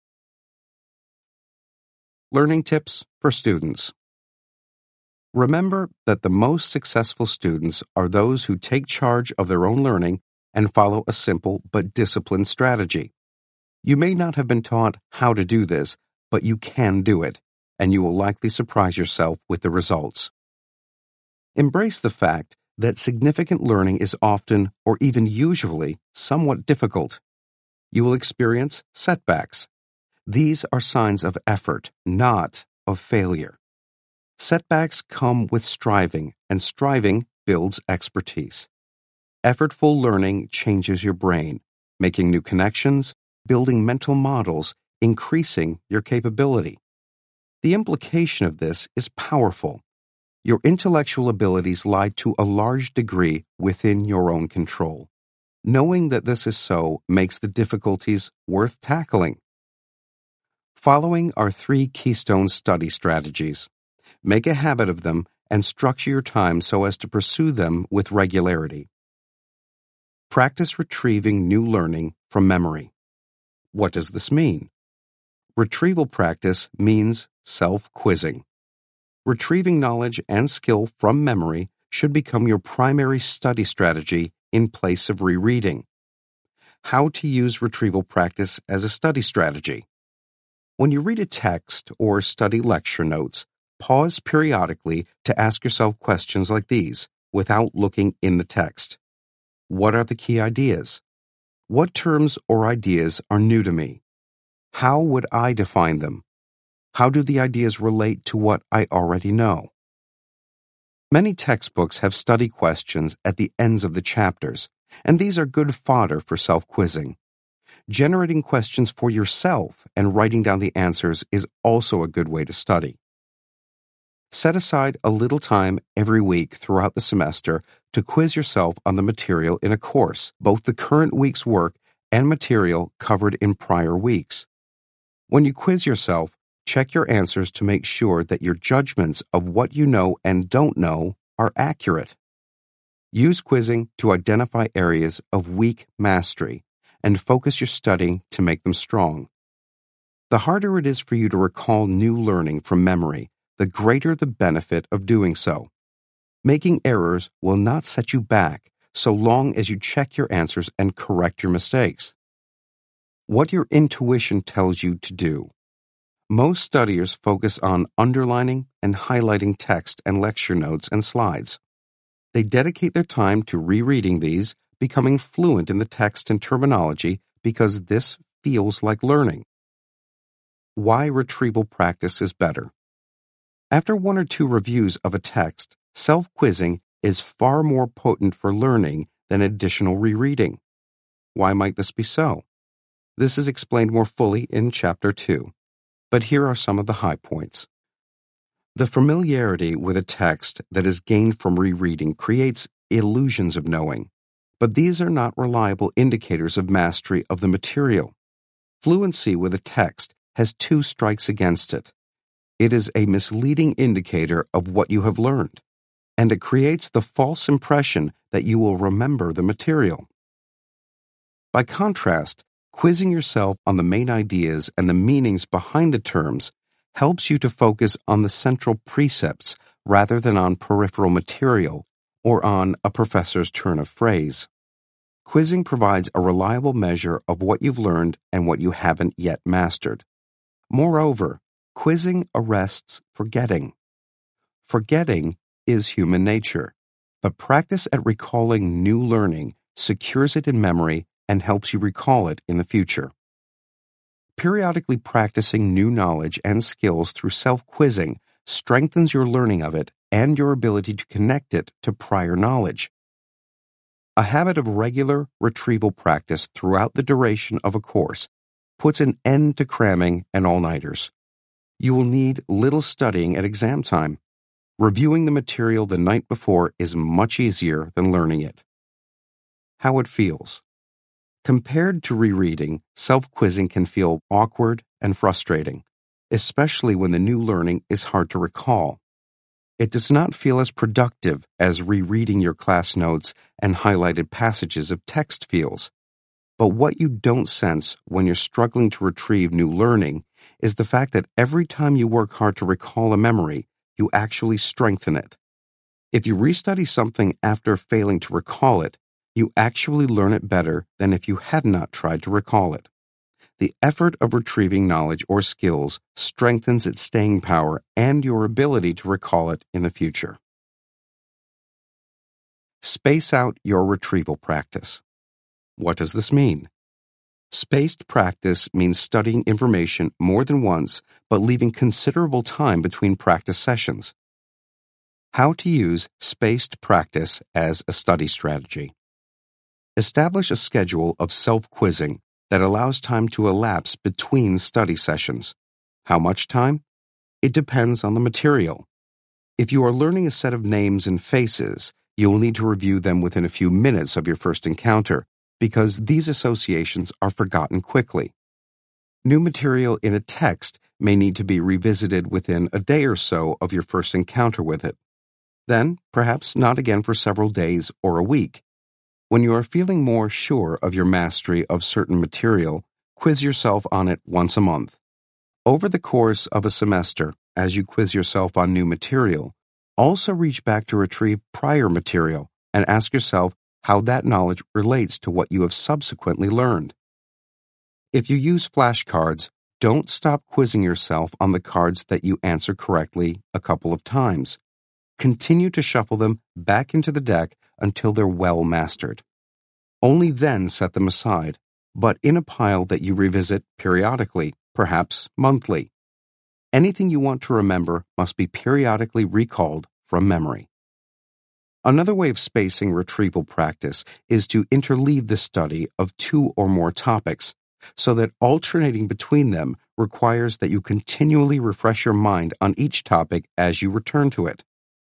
Learning tips for students. Remember that the most successful students are those who take charge of their own learning and follow a simple but disciplined strategy. You may not have been taught how to do this, but you can do it, and you will likely surprise yourself with the results. Embrace the fact that significant learning is often, or even usually, somewhat difficult. You will experience setbacks. These are signs of effort, not of failure. Setbacks come with striving, and striving builds expertise. Effortful learning changes your brain, making new connections, building mental models, increasing your capability. The implication of this is powerful. Your intellectual abilities lie to a large degree within your own control. Knowing that this is so makes the difficulties worth tackling. Following our three keystone study strategies. Make a habit of them and structure your time so as to pursue them with regularity. Practice retrieving new learning from memory. What does this mean? Retrieval practice means self-quizzing. Retrieving knowledge and skill from memory should become your primary study strategy in place of rereading. How to use retrieval practice as a study strategy. When you read a text or study lecture notes, pause periodically to ask yourself questions like these without looking in the text. What are the key ideas? What terms or ideas are new to me? How would I define them? How do the ideas relate to what I already know? Many textbooks have study questions at the ends of the chapters, and these are good fodder for self-quizzing. Generating questions for yourself and writing down the answers is also a good way to study. Set aside a little time every week throughout the semester to quiz yourself on the material in a course, both the current week's work and material covered in prior weeks. When you quiz yourself, check your answers to make sure that your judgments of what you know and don't know are accurate. Use quizzing to identify areas of weak mastery and focus your studying to make them strong. The harder it is for you to recall new learning from memory, the greater the benefit of doing so. Making errors will not set you back so long as you check your answers and correct your mistakes. What your intuition tells you to do. Most studiers focus on underlining and highlighting text and lecture notes and slides. They dedicate their time to rereading these, becoming fluent in the text and terminology because this feels like learning. Why retrieval practice is better. After one or two reviews of a text, self-quizzing is far more potent for learning than additional rereading. Why might this be so? This is explained more fully in Chapter two, but here are some of the high points. The familiarity with a text that is gained from rereading creates illusions of knowing, but these are not reliable indicators of mastery of the material. Fluency with a text has two strikes against it. It is a misleading indicator of what you have learned, and it creates the false impression that you will remember the material. By contrast, quizzing yourself on the main ideas and the meanings behind the terms helps you to focus on the central precepts rather than on peripheral material or on a professor's turn of phrase. Quizzing provides a reliable measure of what you've learned and what you haven't yet mastered. Moreover, quizzing arrests forgetting. Forgetting is human nature, but practice at recalling new learning secures it in memory and helps you recall it in the future. Periodically practicing new knowledge and skills through self-quizzing strengthens your learning of it and your ability to connect it to prior knowledge. A habit of regular retrieval practice throughout the duration of a course puts an end to cramming and all-nighters. You will need little studying at exam time. Reviewing the material the night before is much easier than learning it. How it feels. Compared to rereading, self-quizzing can feel awkward and frustrating, especially when the new learning is hard to recall. It does not feel as productive as rereading your class notes and highlighted passages of text feels. But what you don't sense when you're struggling to retrieve new learning is the fact that every time you work hard to recall a memory, you actually strengthen it. If you restudy something after failing to recall it, you actually learn it better than if you had not tried to recall it. The effort of retrieving knowledge or skills strengthens its staying power and your ability to recall it in the future. Space out your retrieval practice. What does this mean? Spaced practice means studying information more than once but leaving considerable time between practice sessions. How to use spaced practice as a study strategy. Establish a schedule of self-quizzing that allows time to elapse between study sessions. How much time? It depends on the material. If you are learning a set of names and faces, you will need to review them within a few minutes of your first encounter, because these associations are forgotten quickly. New material in a text may need to be revisited within a day or so of your first encounter with it. Then, perhaps not again for several days or a week. When you are feeling more sure of your mastery of certain material, quiz yourself on it once a month. Over the course of a semester, as you quiz yourself on new material, also reach back to retrieve prior material and ask yourself how that knowledge relates to what you have subsequently learned. If you use flashcards, don't stop quizzing yourself on the cards that you answer correctly a couple of times. Continue to shuffle them back into the deck until they're well mastered. Only then set them aside, but in a pile that you revisit periodically, perhaps monthly. Anything you want to remember must be periodically recalled from memory. Another way of spacing retrieval practice is to interleave the study of two or more topics, so that alternating between them requires that you continually refresh your mind on each topic as you return to it.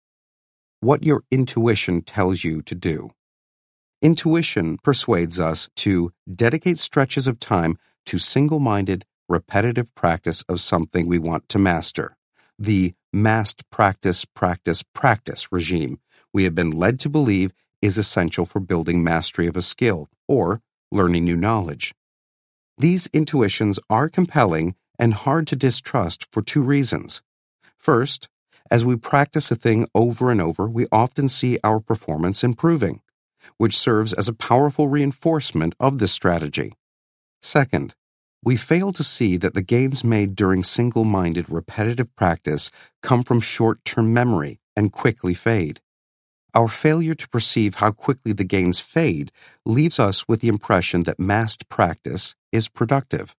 What your intuition tells you to do. Intuition persuades us to dedicate stretches of time to single-minded, repetitive practice of something we want to master, the massed practice, practice, practice regime we have been led to believe is essential for building mastery of a skill or learning new knowledge. These intuitions are compelling and hard to distrust for two reasons. First, as we practice a thing over and over, we often see our performance improving, which serves as a powerful reinforcement of this strategy. Second, we fail to see that the gains made during single-minded repetitive practice come from short-term memory and quickly fade. Our failure to perceive how quickly the gains fade leaves us with the impression that massed practice is productive.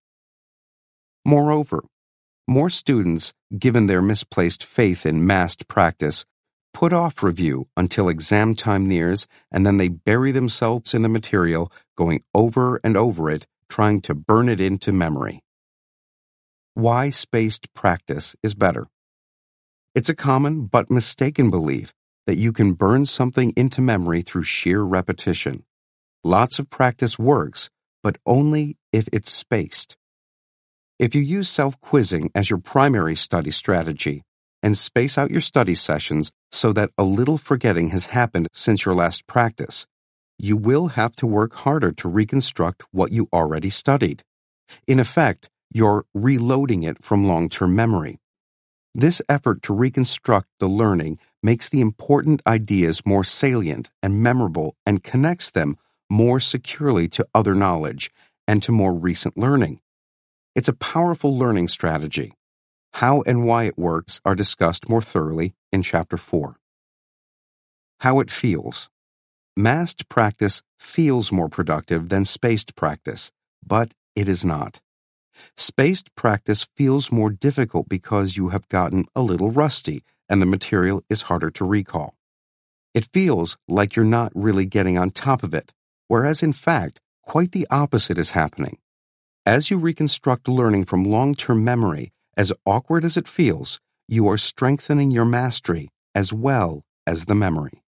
Moreover, more students, given their misplaced faith in massed practice, put off review until exam time nears, and then they bury themselves in the material, going over and over it, trying to burn it into memory. Why spaced practice is better. It's a common but mistaken belief that you can burn something into memory through sheer repetition. Lots of practice works, but only if it's spaced. If you use self-quizzing as your primary study strategy and space out your study sessions so that a little forgetting has happened since your last practice, you will have to work harder to reconstruct what you already studied. In effect, you're reloading it from long-term memory, This effort to reconstruct the learning makes the important ideas more salient and memorable and connects them more securely to other knowledge and to more recent learning. It's a powerful learning strategy. How and why it works are discussed more thoroughly in Chapter four. How it feels. Massed practice feels more productive than spaced practice, but it is not. Spaced practice feels more difficult because you have gotten a little rusty and the material is harder to recall. It feels like you're not really getting on top of it, whereas in fact, quite the opposite is happening. As you reconstruct learning from long-term memory, as awkward as it feels, you are strengthening your mastery as well as the memory.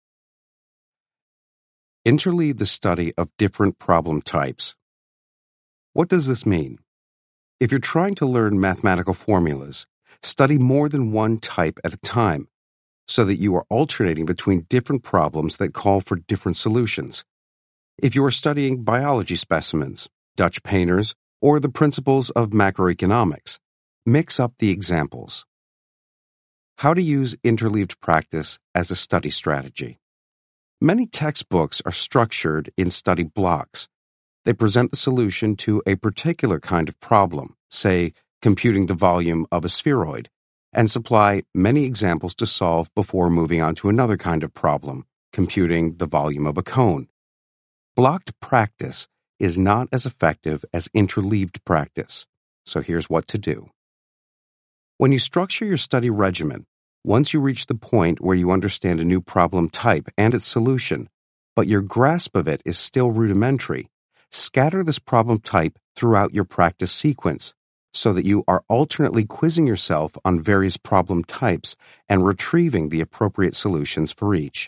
Interleave the study of different problem types. What does this mean? If you're trying to learn mathematical formulas, study more than one type at a time so that you are alternating between different problems that call for different solutions. If you are studying biology specimens, Dutch painters, or the principles of macroeconomics, mix up the examples. How to use interleaved practice as a study strategy. Many textbooks are structured in study blocks. They present the solution to a particular kind of problem, say, computing the volume of a spheroid, and supply many examples to solve before moving on to another kind of problem, computing the volume of a cone. Blocked practice is not as effective as interleaved practice, so here's what to do. When you structure your study regimen, once you reach the point where you understand a new problem type and its solution, but your grasp of it is still rudimentary, scatter this problem type throughout your practice sequence so that you are alternately quizzing yourself on various problem types and retrieving the appropriate solutions for each.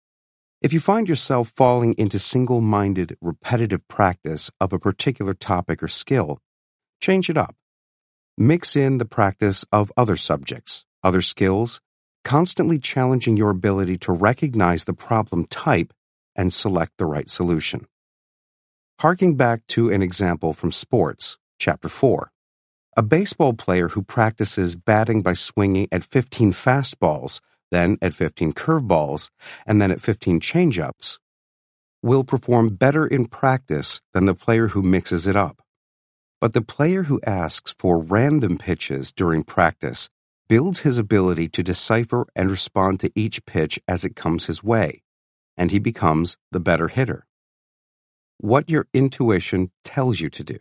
If you find yourself falling into single-minded, repetitive practice of a particular topic or skill, change it up. Mix in the practice of other subjects, other skills, constantly challenging your ability to recognize the problem type and select the right solution. Harking back to an example from sports, Chapter four. A baseball player who practices batting by swinging at fifteen fastballs, then at fifteen curveballs, and then at fifteen changeups, will perform better in practice than the player who mixes it up. But the player who asks for random pitches during practice builds his ability to decipher and respond to each pitch as it comes his way, and he becomes the better hitter. What your intuition tells you to do.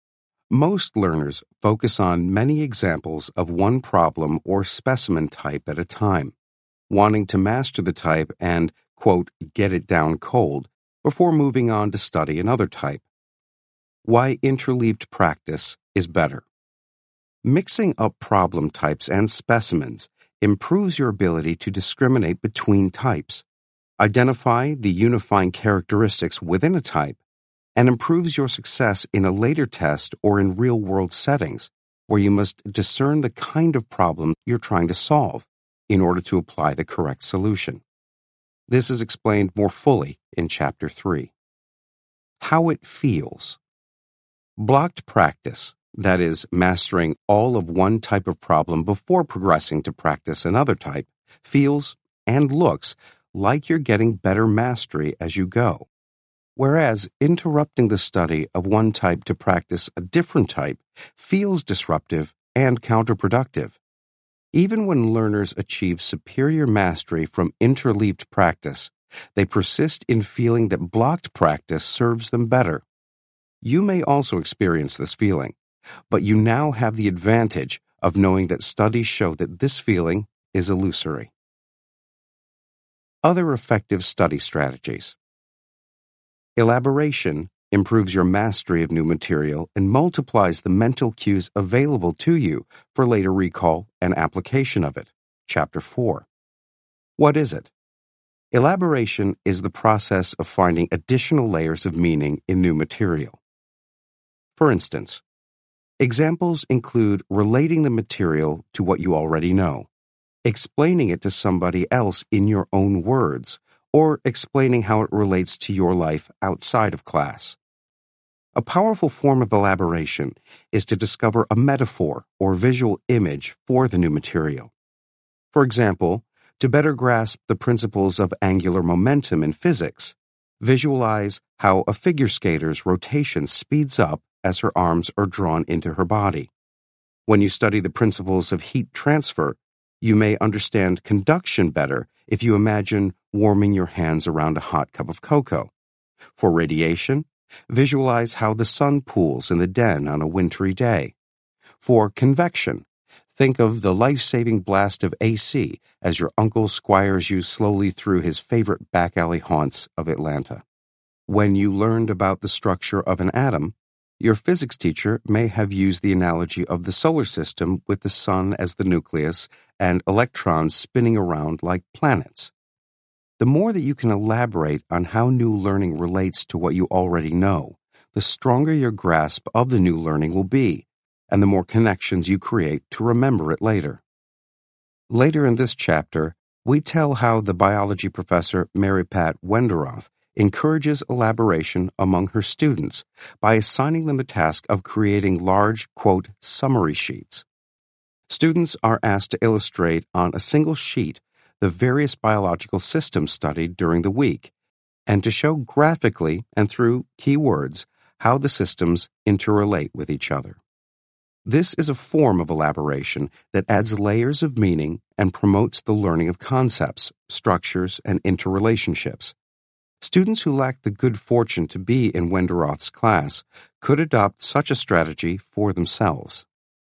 Most learners focus on many examples of one problem or specimen type at a time, wanting to master the type and, quote, get it down cold before moving on to study another type. Why interleaved practice is better. Mixing up problem types and specimens improves your ability to discriminate between types, identify the unifying characteristics within a type, and improves your success in a later test or in real-world settings where you must discern the kind of problem you're trying to solve in order to apply the correct solution. This is explained more fully in Chapter three. How it feels. Blocked practice, that is, mastering all of one type of problem before progressing to practice another type, feels and looks like you're getting better mastery as you go. Whereas interrupting the study of one type to practice a different type feels disruptive and counterproductive. Even when learners achieve superior mastery from interleaved practice, they persist in feeling that blocked practice serves them better. You may also experience this feeling, but you now have the advantage of knowing that studies show that this feeling is illusory. Other effective study strategies. Elaboration improves your mastery of new material and multiplies the mental cues available to you for later recall and application of it. Chapter four. What is it? Elaboration is the process of finding additional layers of meaning in new material. For instance, examples include relating the material to what you already know, explaining it to somebody else in your own words, or explaining how it relates to your life outside of class. A powerful form of elaboration is to discover a metaphor or visual image for the new material. For example, to better grasp the principles of angular momentum in physics, visualize how a figure skater's rotation speeds up as her arms are drawn into her body. When you study the principles of heat transfer, you may understand conduction better if you imagine warming your hands around a hot cup of cocoa. For radiation, visualize how the sun pools in the den on a wintry day. For convection, think of the life-saving blast of A C as your uncle squires you slowly through his favorite back alley haunts of Atlanta. When you learned about the structure of an atom, your physics teacher may have used the analogy of the solar system with the sun as the nucleus and electrons spinning around like planets. The more that you can elaborate on how new learning relates to what you already know, the stronger your grasp of the new learning will be, and the more connections you create to remember it later. Later in this chapter, we tell how the biology professor Mary Pat Wenderoth encourages elaboration among her students by assigning them the task of creating large, quote, summary sheets. Students are asked to illustrate on a single sheet the various biological systems studied during the week, and to show graphically and through key words how the systems interrelate with each other. This is a form of elaboration that adds layers of meaning and promotes the learning of concepts, structures, and interrelationships. Students who lack the good fortune to be in Wenderoth's class could adopt such a strategy for themselves.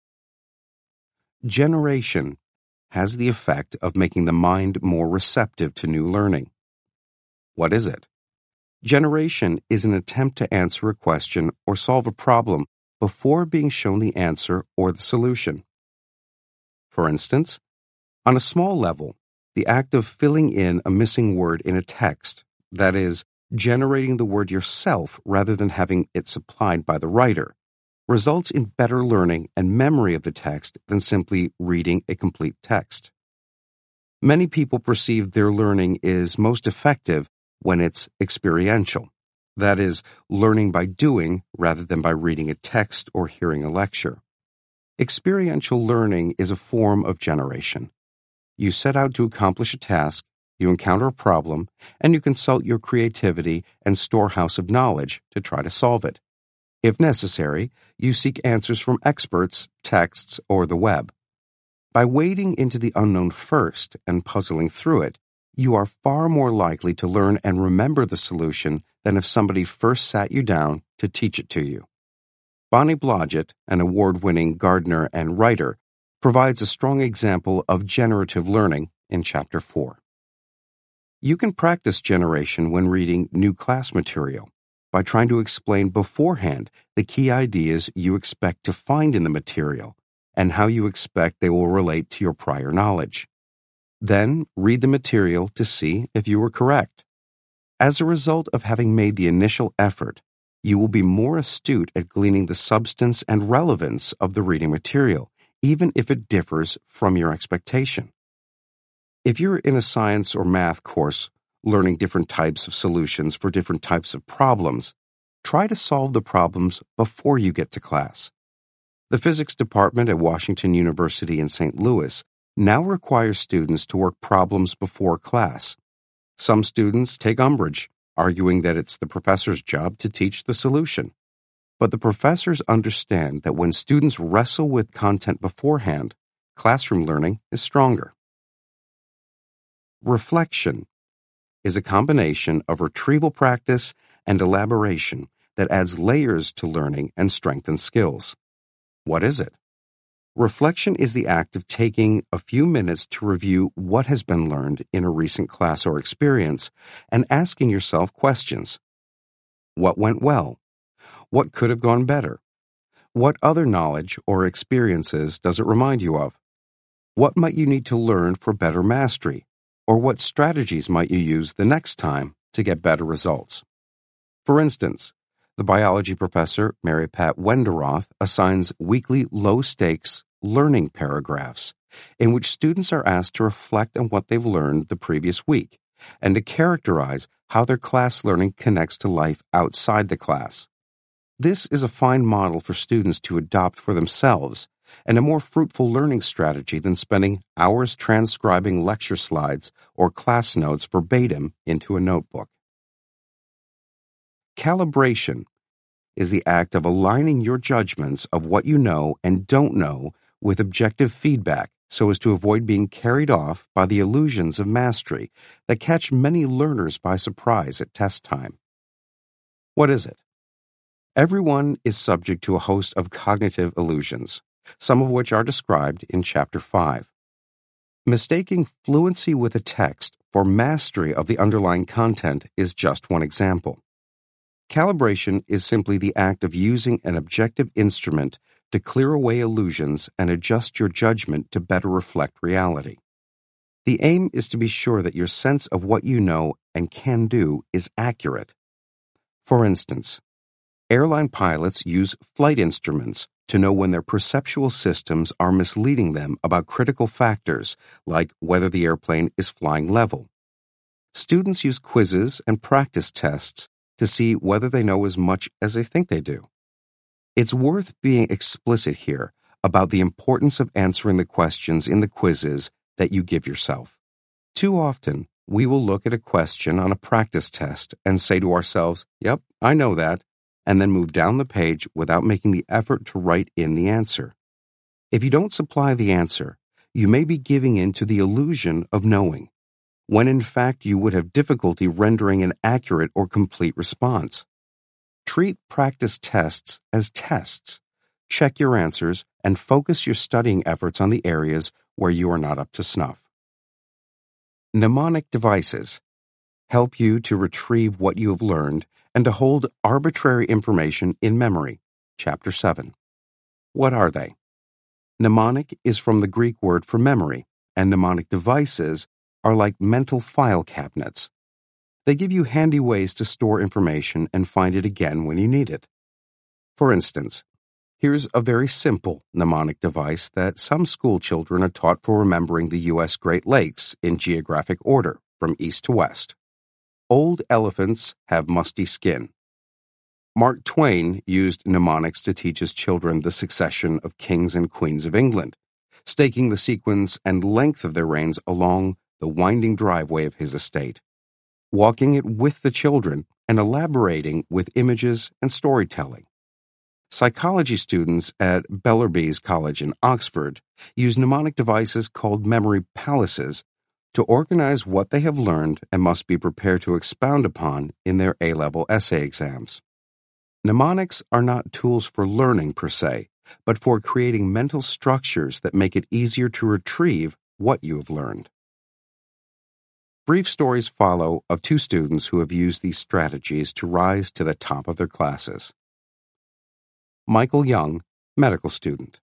Generation has the effect of making the mind more receptive to new learning. What is it? Generation is an attempt to answer a question or solve a problem before being shown the answer or the solution. For instance, on a small level, the act of filling in a missing word in a text, that is, generating the word yourself rather than having it supplied by the writer, results in better learning and memory of the text than simply reading a complete text. Many people perceive their learning is most effective when it's experiential, that is, learning by doing rather than by reading a text or hearing a lecture. Experiential learning is a form of generation. You set out to accomplish a task, you encounter a problem, and you consult your creativity and storehouse of knowledge to try to solve it. If necessary, you seek answers from experts, texts, or the web. By wading into the unknown first and puzzling through it, you are far more likely to learn and remember the solution than if somebody first sat you down to teach it to you. Bonnie Blodgett, an award-winning gardener and writer, provides a strong example of generative learning in Chapter four. You can practice generation when reading new class material by trying to explain beforehand the key ideas you expect to find in the material and how you expect they will relate to your prior knowledge. Then read the material to see if you were correct. As a result of having made the initial effort, you will be more astute at gleaning the substance and relevance of the reading material, even if it differs from your expectation. If you're in a science or math course learning different types of solutions for different types of problems, try to solve the problems before you get to class. The physics department at Washington University in Saint Louis now requires students to work problems before class. Some students take umbrage, arguing that it's the professor's job to teach the solution. But the professors understand that when students wrestle with content beforehand, classroom learning is stronger. Reflection is a combination of retrieval practice and elaboration that adds layers to learning and strengthens skills. What is it? Reflection is the act of taking a few minutes to review what has been learned in a recent class or experience and asking yourself questions. What went well? What could have gone better? What other knowledge or experiences does it remind you of? What might you need to learn for better mastery? Or what strategies might you use the next time to get better results? For instance, the biology professor Mary Pat Wenderoth assigns weekly low-stakes learning paragraphs in which students are asked to reflect on what they've learned the previous week and to characterize how their class learning connects to life outside the class. This is a fine model for students to adopt for themselves and a more fruitful learning strategy than spending hours transcribing lecture slides or class notes verbatim into a notebook. Calibration is the act of aligning your judgments of what you know and don't know with objective feedback so as to avoid being carried off by the illusions of mastery that catch many learners by surprise at test time. What is it? Everyone is subject to a host of cognitive illusions, some of which are described in Chapter five. Mistaking fluency with a text for mastery of the underlying content is just one example. Calibration is simply the act of using an objective instrument to clear away illusions and adjust your judgment to better reflect reality. The aim is to be sure that your sense of what you know and can do is accurate. For instance, airline pilots use flight instruments to know when their perceptual systems are misleading them about critical factors like whether the airplane is flying level. Students use quizzes and practice tests to see whether they know as much as they think they do. It's worth being explicit here about the importance of answering the questions in the quizzes that you give yourself. Too often, we will look at a question on a practice test and say to ourselves, "Yep, I know that," and then move down the page without making the effort to write in the answer. If you don't supply the answer, you may be giving in to the illusion of knowing, when in fact you would have difficulty rendering an accurate or complete response. Treat practice tests as tests. Check your answers and focus your studying efforts on the areas where you are not up to snuff. Mnemonic devices help you to retrieve what you have learned and to hold arbitrary information in memory. Chapter seven. What are they? Mnemonic is from the Greek word for memory, and mnemonic devices are like mental file cabinets. They give you handy ways to store information and find it again when you need it. For instance, here's a very simple mnemonic device that some school children are taught for remembering the U S Great Lakes in geographic order, from east to west. Old elephants have musty skin. Mark Twain used mnemonics to teach his children the succession of kings and queens of England, staking the sequence and length of their reigns along the winding driveway of his estate, walking it with the children and elaborating with images and storytelling. Psychology students at Bellerby's College in Oxford use mnemonic devices called memory palaces to organize what they have learned and must be prepared to expound upon in their A-level essay exams. Mnemonics are not tools for learning per se, but for creating mental structures that make it easier to retrieve what you have learned. Brief stories follow of two students who have used these strategies to rise to the top of their classes. Michael Young, medical student.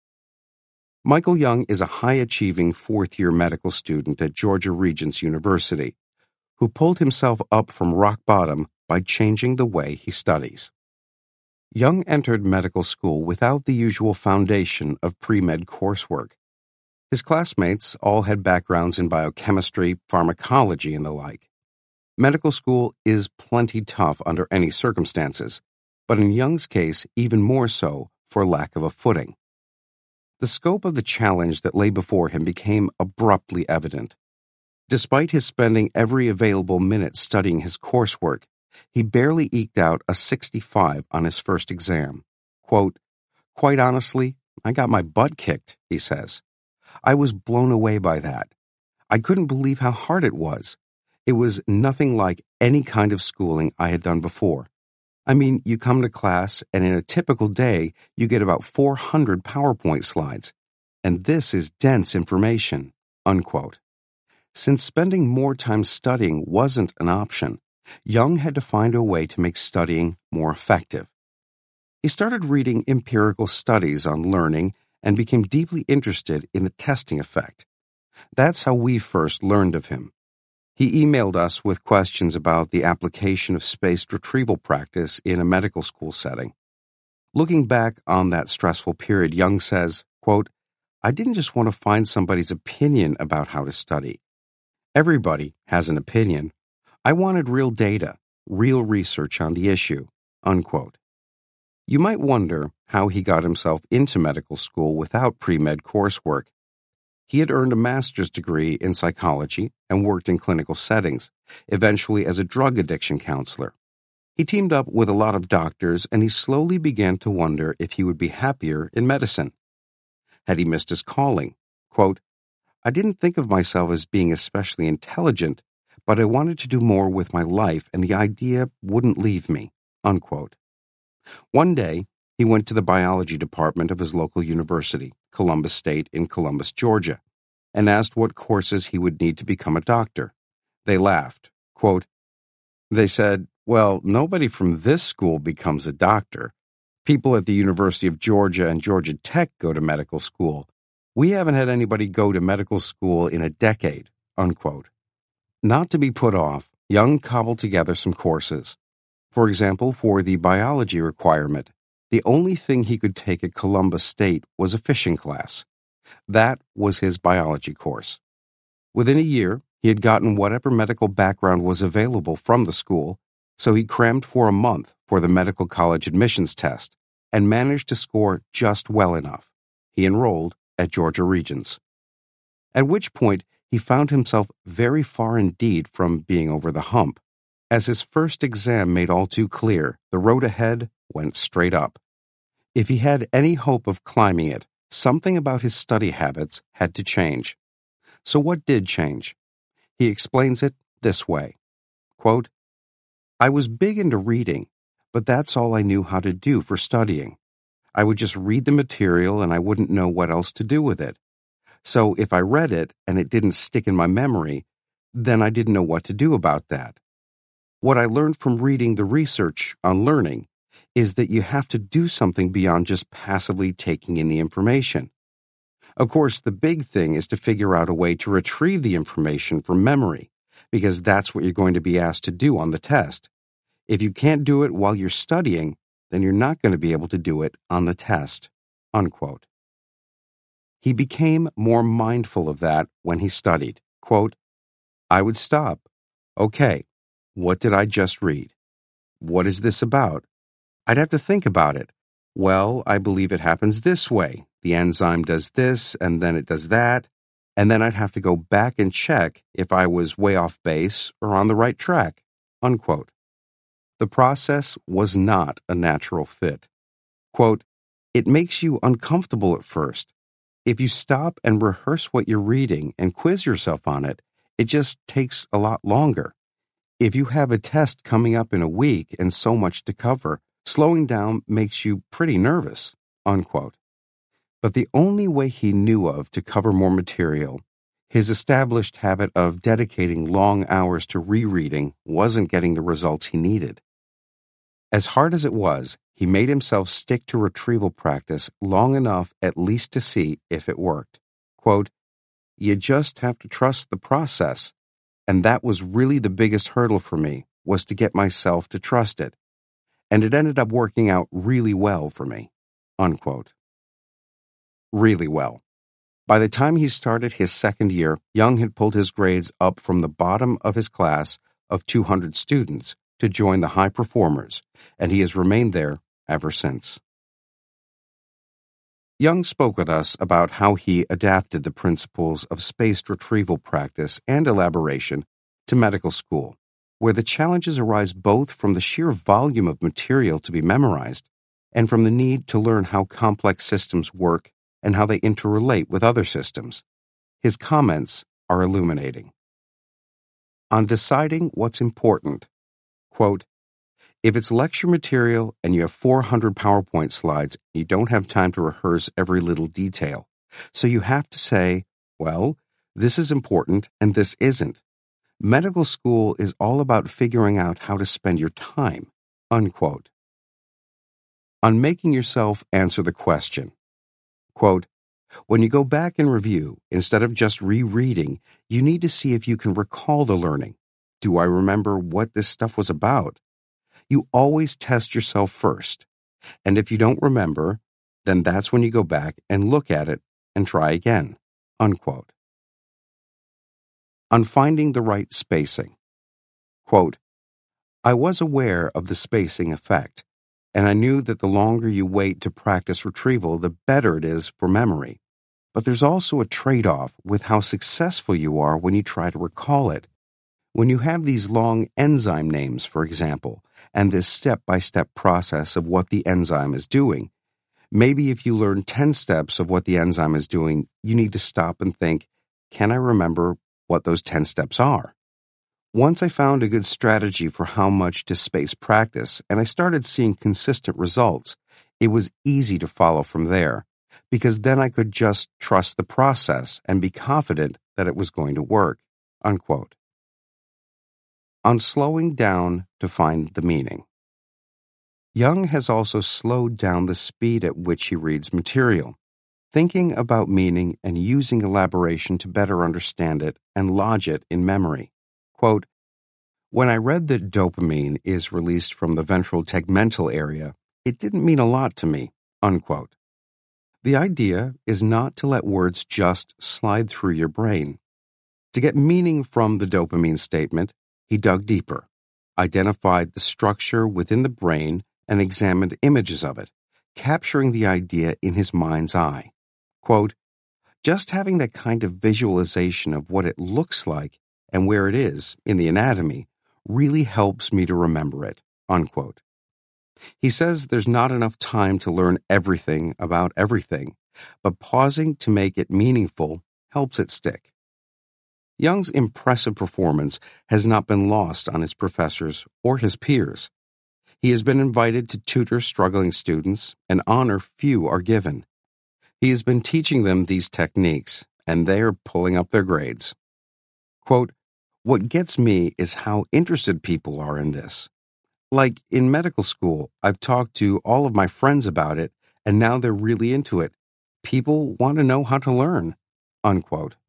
Michael Young is a high-achieving fourth-year medical student at Georgia Regents University who pulled himself up from rock bottom by changing the way he studies. Young entered medical school without the usual foundation of pre-med coursework. His classmates all had backgrounds in biochemistry, pharmacology, and the like. Medical school is plenty tough under any circumstances, but in Young's case, even more so for lack of a footing. The scope of the challenge that lay before him became abruptly evident. Despite his spending every available minute studying his coursework, he barely eked out a sixty-five on his first exam. Quote, "Quite honestly, I got my butt kicked," he says. "I was blown away by that. I couldn't believe how hard it was. It was nothing like any kind of schooling I had done before. I mean, you come to class, and in a typical day, you get about four hundred PowerPoint slides. And this is dense information." Unquote. Since spending more time studying wasn't an option, Young had to find a way to make studying more effective. He started reading empirical studies on learning and became deeply interested in the testing effect. That's how we first learned of him. He emailed us with questions about the application of spaced retrieval practice in a medical school setting. Looking back on that stressful period, Young says, quote, "I didn't just want to find somebody's opinion about how to study. Everybody has an opinion. I wanted real data, real research on the issue." Unquote. You might wonder how he got himself into medical school without pre-med coursework. He had earned a master's degree in psychology and worked in clinical settings, eventually as a drug addiction counselor. He teamed up with a lot of doctors, and he slowly began to wonder if he would be happier in medicine. Had he missed his calling? Quote, I didn't think of myself as being especially intelligent, but I wanted to do more with my life, and the idea wouldn't leave me. Unquote. One day, he went to the biology department of his local university, Columbus State in Columbus, Georgia, and asked what courses he would need to become a doctor. They laughed. Quote, they said, well, nobody from this school becomes a doctor. People at the University of Georgia and Georgia Tech go to medical school. We haven't had anybody go to medical school in a decade. Unquote. Not to be put off, Young cobbled together some courses. For example, for the biology requirement, the only thing he could take at Columbus State was a fishing class. That was his biology course. Within a year, he had gotten whatever medical background was available from the school, so he crammed for a month for the medical college admissions test and managed to score just well enough. He enrolled at Georgia Regents. At which point, he found himself very far indeed from being over the hump. As his first exam made all too clear, the road ahead went straight up. If he had any hope of climbing it, something about his study habits had to change. So what did change? He explains it this way. Quote, I was big into reading, but that's all I knew how to do for studying. I would just read the material and I wouldn't know what else to do with it. So if I read it and it didn't stick in my memory, then I didn't know what to do about that. What I learned from reading the research on learning is that you have to do something beyond just passively taking in the information. Of course, the big thing is to figure out a way to retrieve the information from memory, because that's what you're going to be asked to do on the test. If you can't do it while you're studying, then you're not going to be able to do it on the test. Unquote. He became more mindful of that when he studied. Quote, I would stop. Okay, what did I just read? What is this about? I'd have to think about it. Well, I believe it happens this way. The enzyme does this, and then it does that. And then I'd have to go back and check if I was way off base or on the right track. Unquote. The process was not a natural fit. Quote, it makes you uncomfortable at first. If you stop and rehearse what you're reading and quiz yourself on it, it just takes a lot longer. If you have a test coming up in a week and so much to cover, slowing down makes you pretty nervous. Unquote. But the only way he knew of to cover more material, his established habit of dedicating long hours to rereading, wasn't getting the results he needed. As hard as it was, he made himself stick to retrieval practice long enough at least to see if it worked. Quote, you just have to trust the process. And that was really the biggest hurdle for me, was to get myself to trust it. And it ended up working out really well for me. Unquote. Really well. By the time he started his second year, Young had pulled his grades up from the bottom of his class of two hundred students to join the high performers, and he has remained there ever since. Young spoke with us about how he adapted the principles of spaced retrieval practice and elaboration to medical school, where the challenges arise both from the sheer volume of material to be memorized and from the need to learn how complex systems work and how they interrelate with other systems. His comments are illuminating. On deciding what's important, quote, if it's lecture material and you have four hundred PowerPoint slides, you don't have time to rehearse every little detail. So you have to say, well, this is important and this isn't. Medical school is all about figuring out how to spend your time. Unquote. On making yourself answer the question, quote, when you go back and review, instead of just rereading, you need to see if you can recall the learning. Do I remember what this stuff was about? You always test yourself first. And if you don't remember, then that's when you go back and look at it and try again. Unquote. On finding the right spacing. Quote, I was aware of the spacing effect, and I knew that the longer you wait to practice retrieval, the better it is for memory. But there's also a trade-off with how successful you are when you try to recall it. When you have these long enzyme names, for example, and this step-by-step process of what the enzyme is doing, maybe if you learn ten steps of what the enzyme is doing, you need to stop and think, can I remember what those ten steps are? Once I found a good strategy for how much to space practice, and I started seeing consistent results, it was easy to follow from there, because then I could just trust the process and be confident that it was going to work." Unquote. On slowing down to find the meaning. Jung has also slowed down the speed at which he reads material, thinking about meaning and using elaboration to better understand it and lodge it in memory. Quote, "When I read that dopamine is released from the ventral tegmental area, it didn't mean a lot to me." Unquote. The idea is not to let words just slide through your brain. To get meaning from the dopamine statement, he dug deeper, identified the structure within the brain, and examined images of it, capturing the idea in his mind's eye. Quote, "Just having that kind of visualization of what it looks like and where it is in the anatomy really helps me to remember it." Unquote. He says there's not enough time to learn everything about everything, but pausing to make it meaningful helps it stick. Jung's impressive performance has not been lost on his professors or his peers. He has been invited to tutor struggling students, an honor few are given. He has been teaching them these techniques, and they are pulling up their grades. Quote, "What gets me is how interested people are in this. Like in medical school, I've talked to all of my friends about it, and now they're really into it. People want to know how to learn." Unquote.